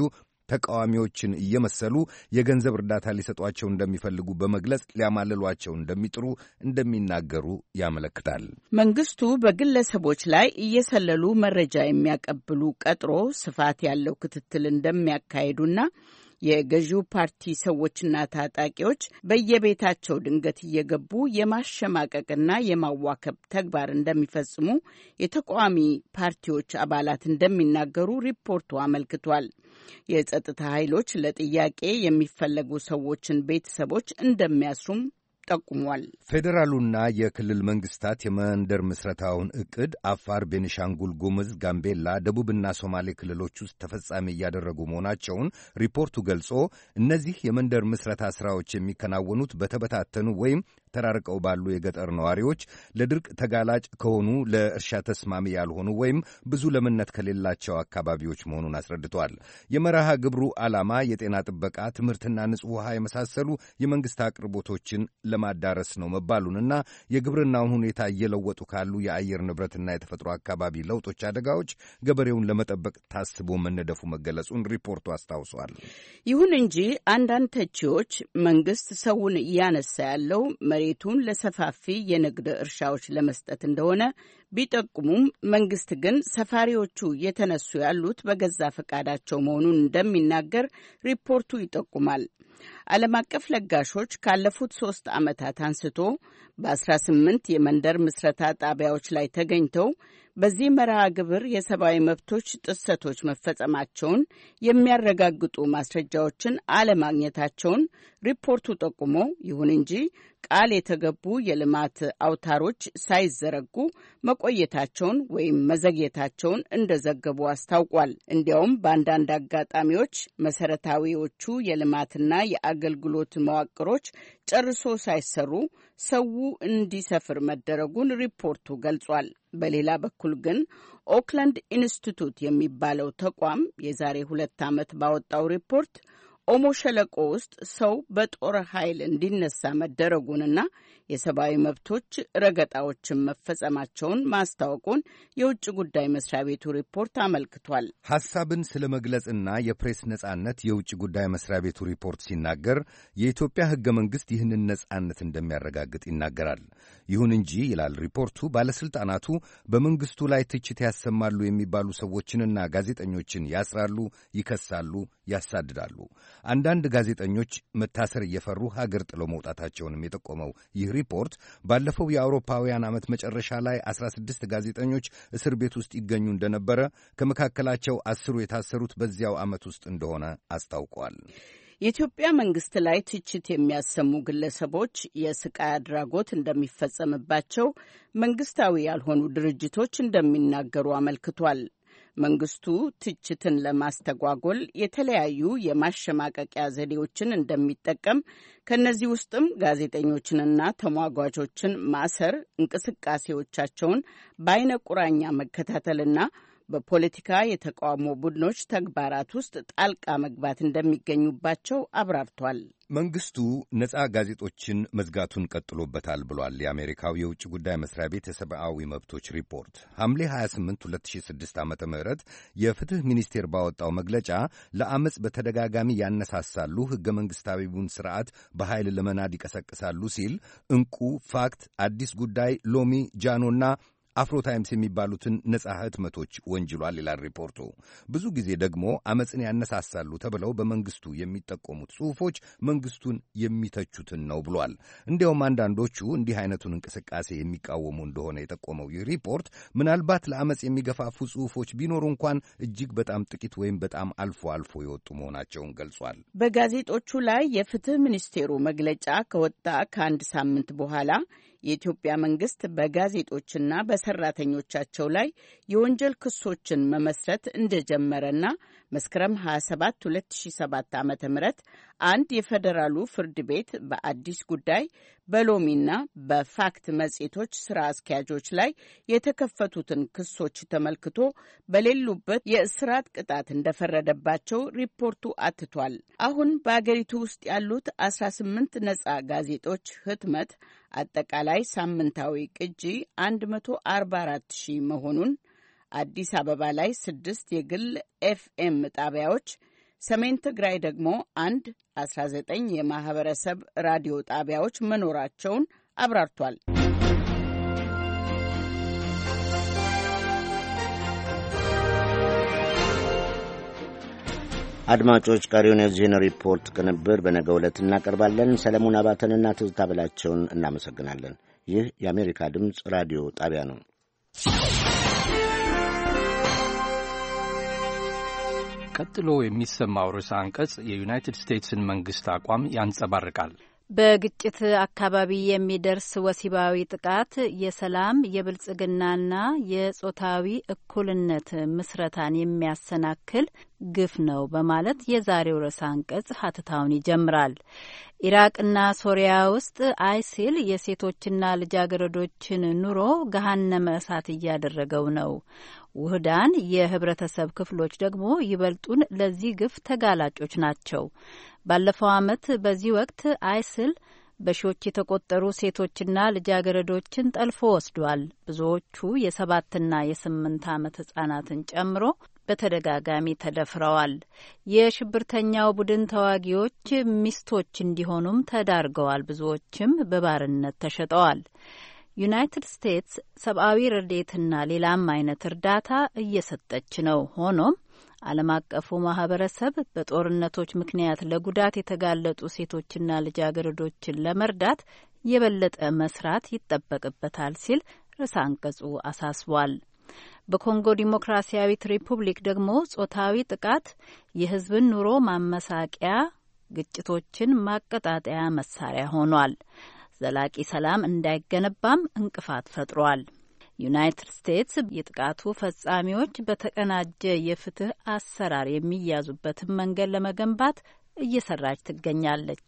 ተቃዋሚዎችን እየመሰሉ የገንዘብ እርዳታ ሊሰጧቸው እንደሚፈልጉ በመግለጽ ሊያማልሏቸው እንደሚጥሩ እንደሚናገሩ ያመለክታል። መንግስቱ በግለሰቦች ላይ እየሰለሉ መረጃ የሚያቀብሉ ቀጥሮ ስፋት ያለው ክትትል እንደሚያካሂዱና የገዢው ፓርቲ ሰዎችና ታጣቂዎች በየቤታቸው ድንገት እየገቡ የማሸማቀቅና የማዋከብ ተግባር እንደሚፈጽሙ የተቃዋሚ ፓርቲዎች አባላት እንደሚናገሩ ሪፖርቱ አመልክቷል። የጸጥታ ኃይሎች ለጥያቄ የሚፈለጉ ሰዎችን ቤተሰቦች እንደሚያስሩም ጠቁሟል። ፌዴራሉና የክልል መንግስታት የመንደር ምስረታውን እቅድ አፋር፣ ቤኒሻንጉል ጉሙዝ፣ ጋምቤላ፣ ደቡብና ሶማሌ ክልሎች ውስጥ ተፈጻሚ እያደረጉ መሆናቸውን ሪፖርቱ ገልጾ እነዚህ የመንደር ምስረታ ስራዎች የሚከናወኑት በተበታተኑ ወይም ተራርቀው ባሉ የገጠር ነዋሪዎች፣ ለድርቅ ተጋላጭ ከሆኑ ለእርሻ ተስማሚ ያልሆኑ ወይም ብዙ ለምነት ከሌላቸው አካባቢዎች መሆኑን አስረድቷል። የመርሃ ግብሩ ዓላማ የጤና ጥበቃ፣ ትምህርትና ንጹሕ ውሃ የመሳሰሉ የመንግስት አቅርቦቶችን ለማዳረስ ነው መባሉንና የግብርናውን ሁኔታ እየለወጡ ካሉ የአየር ንብረትና የተፈጥሮ አካባቢ ለውጦች አደጋዎች ገበሬውን ለመጠበቅ ታስቦ መነደፉ መገለጹን ሪፖርቱ አስታውሷል። ይሁን እንጂ አንዳንድ ተቺዎች መንግስት ሰውን እያነሳ ያለው መሬቱን ለሰፋፊ የንግድ እርሻዎች ለመስጠት እንደሆነ ቢጠቁሙም መንግስት ግን ሰፋሪዎቹ እየተነሱ ያሉት በገዛ ፈቃዳቸው መሆኑን እንደሚናገር ሪፖርቱ ይጠቁማል። ዓለም አቀፍ ለጋሾች ካለፉት 3 ዓመታት አንስቶ በ18 የመንደር ምስረታ ጣቢያዎች ላይ ተገኝተው በዚህ መርሃ ግብር የሰብአዊ መብቶች ጥሰቶች መፈጸማቸውን የሚያረጋግጡ ማስረጃዎችን አለማግኘታቸውን ሪፖርቱ ጠቁሞ፣ ይሁን እንጂ ቃል የተገቡ የልማት አውታሮች ሳይዘረጉ መቆየታቸውን ወይም መዘግየታቸውን እንደዘገቡ አስታውቋል። እንዲያውም በአንዳንድ አጋጣሚዎች መሰረታዊዎቹ የልማትና የአገልግሎት መዋቅሮች ጨርሶ ሳይሰሩ ሰው እንዲሰፍር መደረጉን ሪፖርቱ ገልጿል። በሌላ በኩል ግን ኦክላንድ ኢንስቲቱት የሚባለው ተቋም የዛሬ 2 ዓመት ባወጣው ሪፖርት ኦሞ ሸለቆ ውስጥ ሰው በጦር ኃይል እንዲነሳ መደረጉንና የሰብአዊ መብቶች ረገጣዎችን መፈጸማቸውን ማስታወቁን የውጭ ጉዳይ መስሪያ ቤቱ ሪፖርት አመልክቷል። ሐሳብን ስለ መግለጽና የፕሬስ ነጻነት የውጭ ጉዳይ መስሪያ ቤቱ ሪፖርት ሲናገር የኢትዮጵያ ሕገ መንግሥት ይህንን ነጻነት እንደሚያረጋግጥ ይናገራል። ይሁን እንጂ ይላል ሪፖርቱ፣ ባለሥልጣናቱ በመንግሥቱ ላይ ትችት ያሰማሉ የሚባሉ ሰዎችንና ጋዜጠኞችን ያስራሉ፣ ይከሳሉ፣ ያሳድዳሉ። አንዳንድ ጋዜጠኞች መታሰር እየፈሩ ሀገር ጥለው መውጣታቸውንም የጠቆመው ይህ ሪፖርት ባለፈው የአውሮፓውያን ዓመት መጨረሻ ላይ 16 ጋዜጠኞች እስር ቤት ውስጥ ይገኙ እንደነበረ፣ ከመካከላቸው 10 የታሰሩት በዚያው ዓመት ውስጥ እንደሆነ አስታውቋል። የኢትዮጵያ መንግስት ላይ ትችት የሚያሰሙ ግለሰቦች የስቃይ አድራጎት እንደሚፈጸምባቸው መንግስታዊ ያልሆኑ ድርጅቶች እንደሚናገሩ አመልክቷል። መንግስቱ ትችትን ለማስተጓጎል የተለያዩ የማሸማቀቂያ ዘዴዎችን እንደሚጠቀም፣ ከነዚህ ውስጥም ጋዜጠኞችንና ተሟጓቾችን ማሰር፣ እንቅስቃሴዎቻቸውን በአይነ ቁራኛ መከታተልና በፖለቲካ የተቃውሞ ቡድኖች ተግባራት ውስጥ ጣልቃ መግባት እንደሚገኙባቸው አብራርቷል። መንግስቱ ነጻ ጋዜጦችን መዝጋቱን ቀጥሎበታል ብሏል የአሜሪካው የውጭ ጉዳይ መስሪያ ቤት የሰብአዊ መብቶች ሪፖርት። ሐምሌ 28 2006 ዓ ም የፍትሕ ሚኒስቴር ባወጣው መግለጫ ለአመፅ በተደጋጋሚ ያነሳሳሉ፣ ሕገ መንግሥታዊውን ስርዓት በኃይል ለመናድ ይቀሰቅሳሉ ሲል ዕንቁ፣ ፋክት፣ አዲስ ጉዳይ፣ ሎሚ፣ ጃኖና አፍሮ ታይምስ የሚባሉትን ነጻ ህትመቶች ወንጅሏል ይላል ሪፖርቱ። ብዙ ጊዜ ደግሞ አመፅን ያነሳሳሉ ተብለው በመንግስቱ የሚጠቆሙት ጽሑፎች መንግስቱን የሚተቹትን ነው ብሏል። እንዲያውም አንዳንዶቹ እንዲህ አይነቱን እንቅስቃሴ የሚቃወሙ እንደሆነ የጠቆመው ይህ ሪፖርት ምናልባት ለአመፅ የሚገፋፉ ጽሑፎች ቢኖሩ እንኳን እጅግ በጣም ጥቂት ወይም በጣም አልፎ አልፎ የወጡ መሆናቸውን ገልጿል። በጋዜጦቹ ላይ የፍትህ ሚኒስቴሩ መግለጫ ከወጣ ከአንድ ሳምንት በኋላ የኢትዮጵያ መንግስት በጋዜጦችና በሰራተኞቻቸው ላይ የወንጀል ክሶችን መመስረት እንደጀመረና መስከረም 27 2007 ዓ.ም አንድ የፌዴራሉ ፍርድ ቤት በአዲስ ጉዳይ በሎሚና በፋክት መጽሔቶች ስራ አስኪያጆች ላይ የተከፈቱትን ክሶች ተመልክቶ በሌሉበት የእስራት ቅጣት እንደፈረደባቸው ሪፖርቱ አትቷል። አሁን በአገሪቱ ውስጥ ያሉት 18 ነጻ ጋዜጦች ህትመት አጠቃላይ ሳምንታዊ ቅጂ 144,000 መሆኑን፣ አዲስ አበባ ላይ 6 የግል ኤፍኤም ጣቢያዎች፣ ሰሜን ትግራይ ደግሞ 19 የማህበረሰብ ራዲዮ ጣቢያዎች መኖራቸውን አብራርቷል። አድማጮች ቀሪውን የዚህን ሪፖርት ቅንብር በነገው ዕለት እናቀርባለን። ሰለሞን አባተንና ትዝታ ብላቸውን እናመሰግናለን። ይህ የአሜሪካ ድምፅ ራዲዮ ጣቢያ ነው። ቀጥሎ የሚሰማው ርዕሰ አንቀጽ የዩናይትድ ስቴትስን መንግሥት አቋም ያንጸባርቃል። በግጭት አካባቢ የሚደርስ ወሲባዊ ጥቃት የሰላም የብልጽግናና የጾታዊ እኩልነት ምስረታን የሚያሰናክል ግፍ ነው በማለት የዛሬው ርዕሰ አንቀጽ ሀተታውን ይጀምራል። ኢራቅና ሶሪያ ውስጥ አይሲል የሴቶችና ልጃገረዶችን ኑሮ ገሃነመ እሳት እያደረገው ነው። ውህዳን የህብረተሰብ ክፍሎች ደግሞ ይበልጡን ለዚህ ግፍ ተጋላጮች ናቸው። ባለፈው ዓመት በዚህ ወቅት አይሲል በሺዎች የተቆጠሩ ሴቶችና ልጃገረዶችን ጠልፎ ወስዷል። ብዙዎቹ የ7ና የ8 ዓመት ህጻናትን ጨምሮ በተደጋጋሚ ተደፍረዋል። የሽብርተኛው ቡድን ተዋጊዎች ሚስቶች እንዲሆኑም ተዳርገዋል። ብዙዎችም በባርነት ተሸጠዋል። ዩናይትድ ስቴትስ ሰብአዊ ረድኤትና ሌላም አይነት እርዳታ እየሰጠች ነው። ሆኖም ዓለም አቀፉ ማህበረሰብ በጦርነቶች ምክንያት ለጉዳት የተጋለጡ ሴቶችና ልጃገረዶችን ለመርዳት የበለጠ መስራት ይጠበቅበታል ሲል ርዕሰ አንቀጹ አሳስቧል። በኮንጎ ዲሞክራሲያዊት ሪፑብሊክ ደግሞ ጾታዊ ጥቃት የህዝብን ኑሮ ማመሳቂያ፣ ግጭቶችን ማቀጣጠያ መሳሪያ ሆኗል። ዘላቂ ሰላም እንዳይገነባም እንቅፋት ፈጥሯል። ዩናይትድ ስቴትስ የጥቃቱ ፈጻሚዎች በተቀናጀ የፍትህ አሰራር የሚያዙበትን መንገድ ለመገንባት እየሰራች ትገኛለች።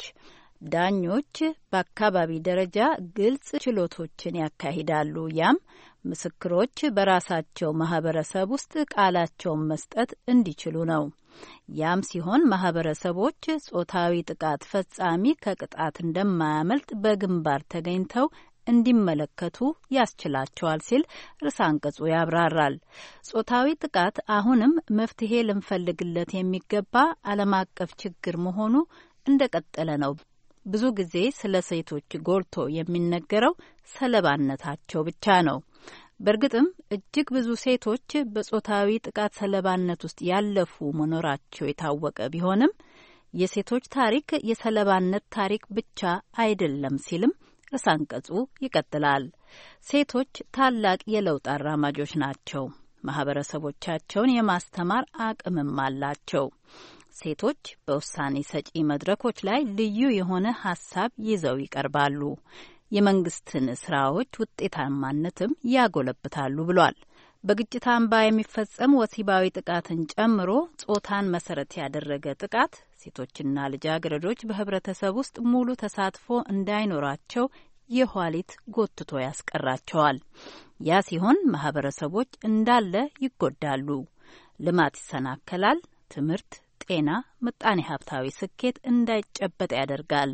ዳኞች በአካባቢ ደረጃ ግልጽ ችሎቶችን ያካሂዳሉ። ያም ምስክሮች በራሳቸው ማህበረሰብ ውስጥ ቃላቸውን መስጠት እንዲችሉ ነው። ያም ሲሆን ማህበረሰቦች ጾታዊ ጥቃት ፈጻሚ ከቅጣት እንደማያመልጥ በግንባር ተገኝተው እንዲመለከቱ ያስችላቸዋል ሲል ርዕሰ አንቀጹ ያብራራል። ጾታዊ ጥቃት አሁንም መፍትሄ ልንፈልግለት የሚገባ ዓለም አቀፍ ችግር መሆኑ እንደቀጠለ ነው። ብዙ ጊዜ ስለ ሴቶች ጎልቶ የሚነገረው ሰለባነታቸው ብቻ ነው። በእርግጥም እጅግ ብዙ ሴቶች በጾታዊ ጥቃት ሰለባነት ውስጥ ያለፉ መኖራቸው የታወቀ ቢሆንም የሴቶች ታሪክ የሰለባነት ታሪክ ብቻ አይደለም ሲልም ርዕሰ አንቀጹ ይቀጥላል። ሴቶች ታላቅ የለውጥ አራማጆች ናቸው። ማህበረሰቦቻቸውን የማስተማር አቅምም አላቸው። ሴቶች በውሳኔ ሰጪ መድረኮች ላይ ልዩ የሆነ ሀሳብ ይዘው ይቀርባሉ። የመንግስትን ስራዎች ውጤታማነትም ያጎለብታሉ ብሏል። በግጭት አምባ የሚፈጸም ወሲባዊ ጥቃትን ጨምሮ ጾታን መሰረት ያደረገ ጥቃት ሴቶችና ልጃገረዶች በህብረተሰብ ውስጥ ሙሉ ተሳትፎ እንዳይኖራቸው የኋሊት ጎትቶ ያስቀራቸዋል። ያ ሲሆን ማህበረሰቦች እንዳለ ይጎዳሉ። ልማት ይሰናከላል። ትምህርት፣ ጤና፣ ምጣኔ ሀብታዊ ስኬት እንዳይጨበጥ ያደርጋል።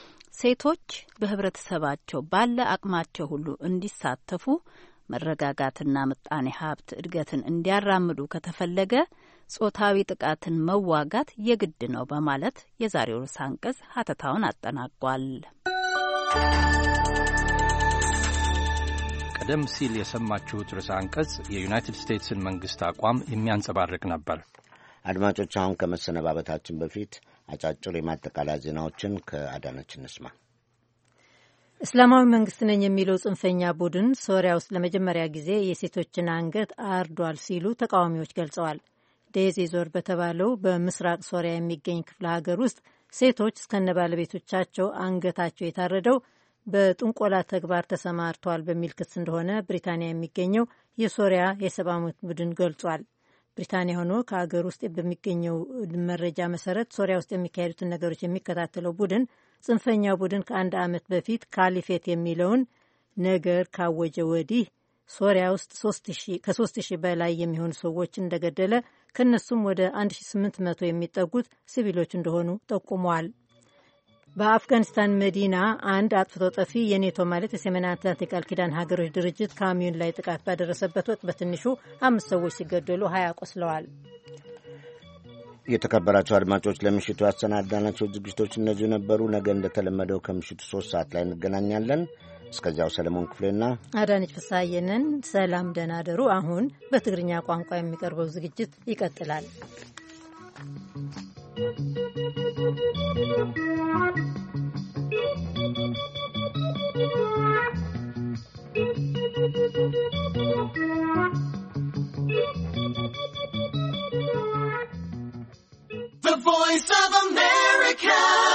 ሴቶች በህብረተሰባቸው ባለ አቅማቸው ሁሉ እንዲሳተፉ መረጋጋትና ምጣኔ ሀብት እድገትን እንዲያራምዱ ከተፈለገ ጾታዊ ጥቃትን መዋጋት የግድ ነው በማለት የዛሬው ርዕሰ አንቀጽ ሀተታውን አጠናቋል። ቀደም ሲል የሰማችሁት ርዕሰ አንቀጽ የዩናይትድ ስቴትስን መንግስት አቋም የሚያንጸባርቅ ነበር። አድማጮች፣ አሁን ከመሰነባበታችን በፊት አጫጭር የማጠቃለያ ዜናዎችን ከአዳነች እንስማ። እስላማዊ መንግስት ነኝ የሚለው ጽንፈኛ ቡድን ሶሪያ ውስጥ ለመጀመሪያ ጊዜ የሴቶችን አንገት አርዷል ሲሉ ተቃዋሚዎች ገልጸዋል። ዴዝ ዞር በተባለው በምስራቅ ሶሪያ የሚገኝ ክፍለ ሀገር ውስጥ ሴቶች እስከነ ባለቤቶቻቸው አንገታቸው የታረደው በጥንቆላ ተግባር ተሰማርተዋል በሚል ክስ እንደሆነ ብሪታንያ የሚገኘው የሶሪያ የሰብአዊ መብት ቡድን ገልጿል። ብሪታንያ ሆኖ ከሀገር ውስጥ በሚገኘው መረጃ መሰረት ሶሪያ ውስጥ የሚካሄዱትን ነገሮች የሚከታተለው ቡድን ጽንፈኛው ቡድን ከአንድ ዓመት በፊት ካሊፌት የሚለውን ነገር ካወጀ ወዲህ ሶሪያ ውስጥ ከ3000 በላይ የሚሆኑ ሰዎች እንደገደለ ከነሱም ወደ 1800 የሚጠጉት ሲቪሎች እንደሆኑ ጠቁመዋል። በአፍጋኒስታን መዲና አንድ አጥፍቶ ጠፊ የኔቶ ማለት የሰሜን አትላንቲክ ቃል ኪዳን ሀገሮች ድርጅት ካሚዮን ላይ ጥቃት ባደረሰበት ወቅት በትንሹ 5 ሰዎች ሲገደሉ 20 ቆስለዋል። የተከበራቸው አድማጮች ለምሽቱ ያሰናዳናቸው ዝግጅቶች እነዚህ ነበሩ። ነገ እንደተለመደው ከምሽቱ 3 ሰዓት ላይ እንገናኛለን። እስከዚያው ሰለሞን ክፍሌና አዳነች ፍስሐየንን ሰላም ደህና ደሩ። አሁን በትግርኛ ቋንቋ የሚቀርበው ዝግጅት ይቀጥላል። The Voice of America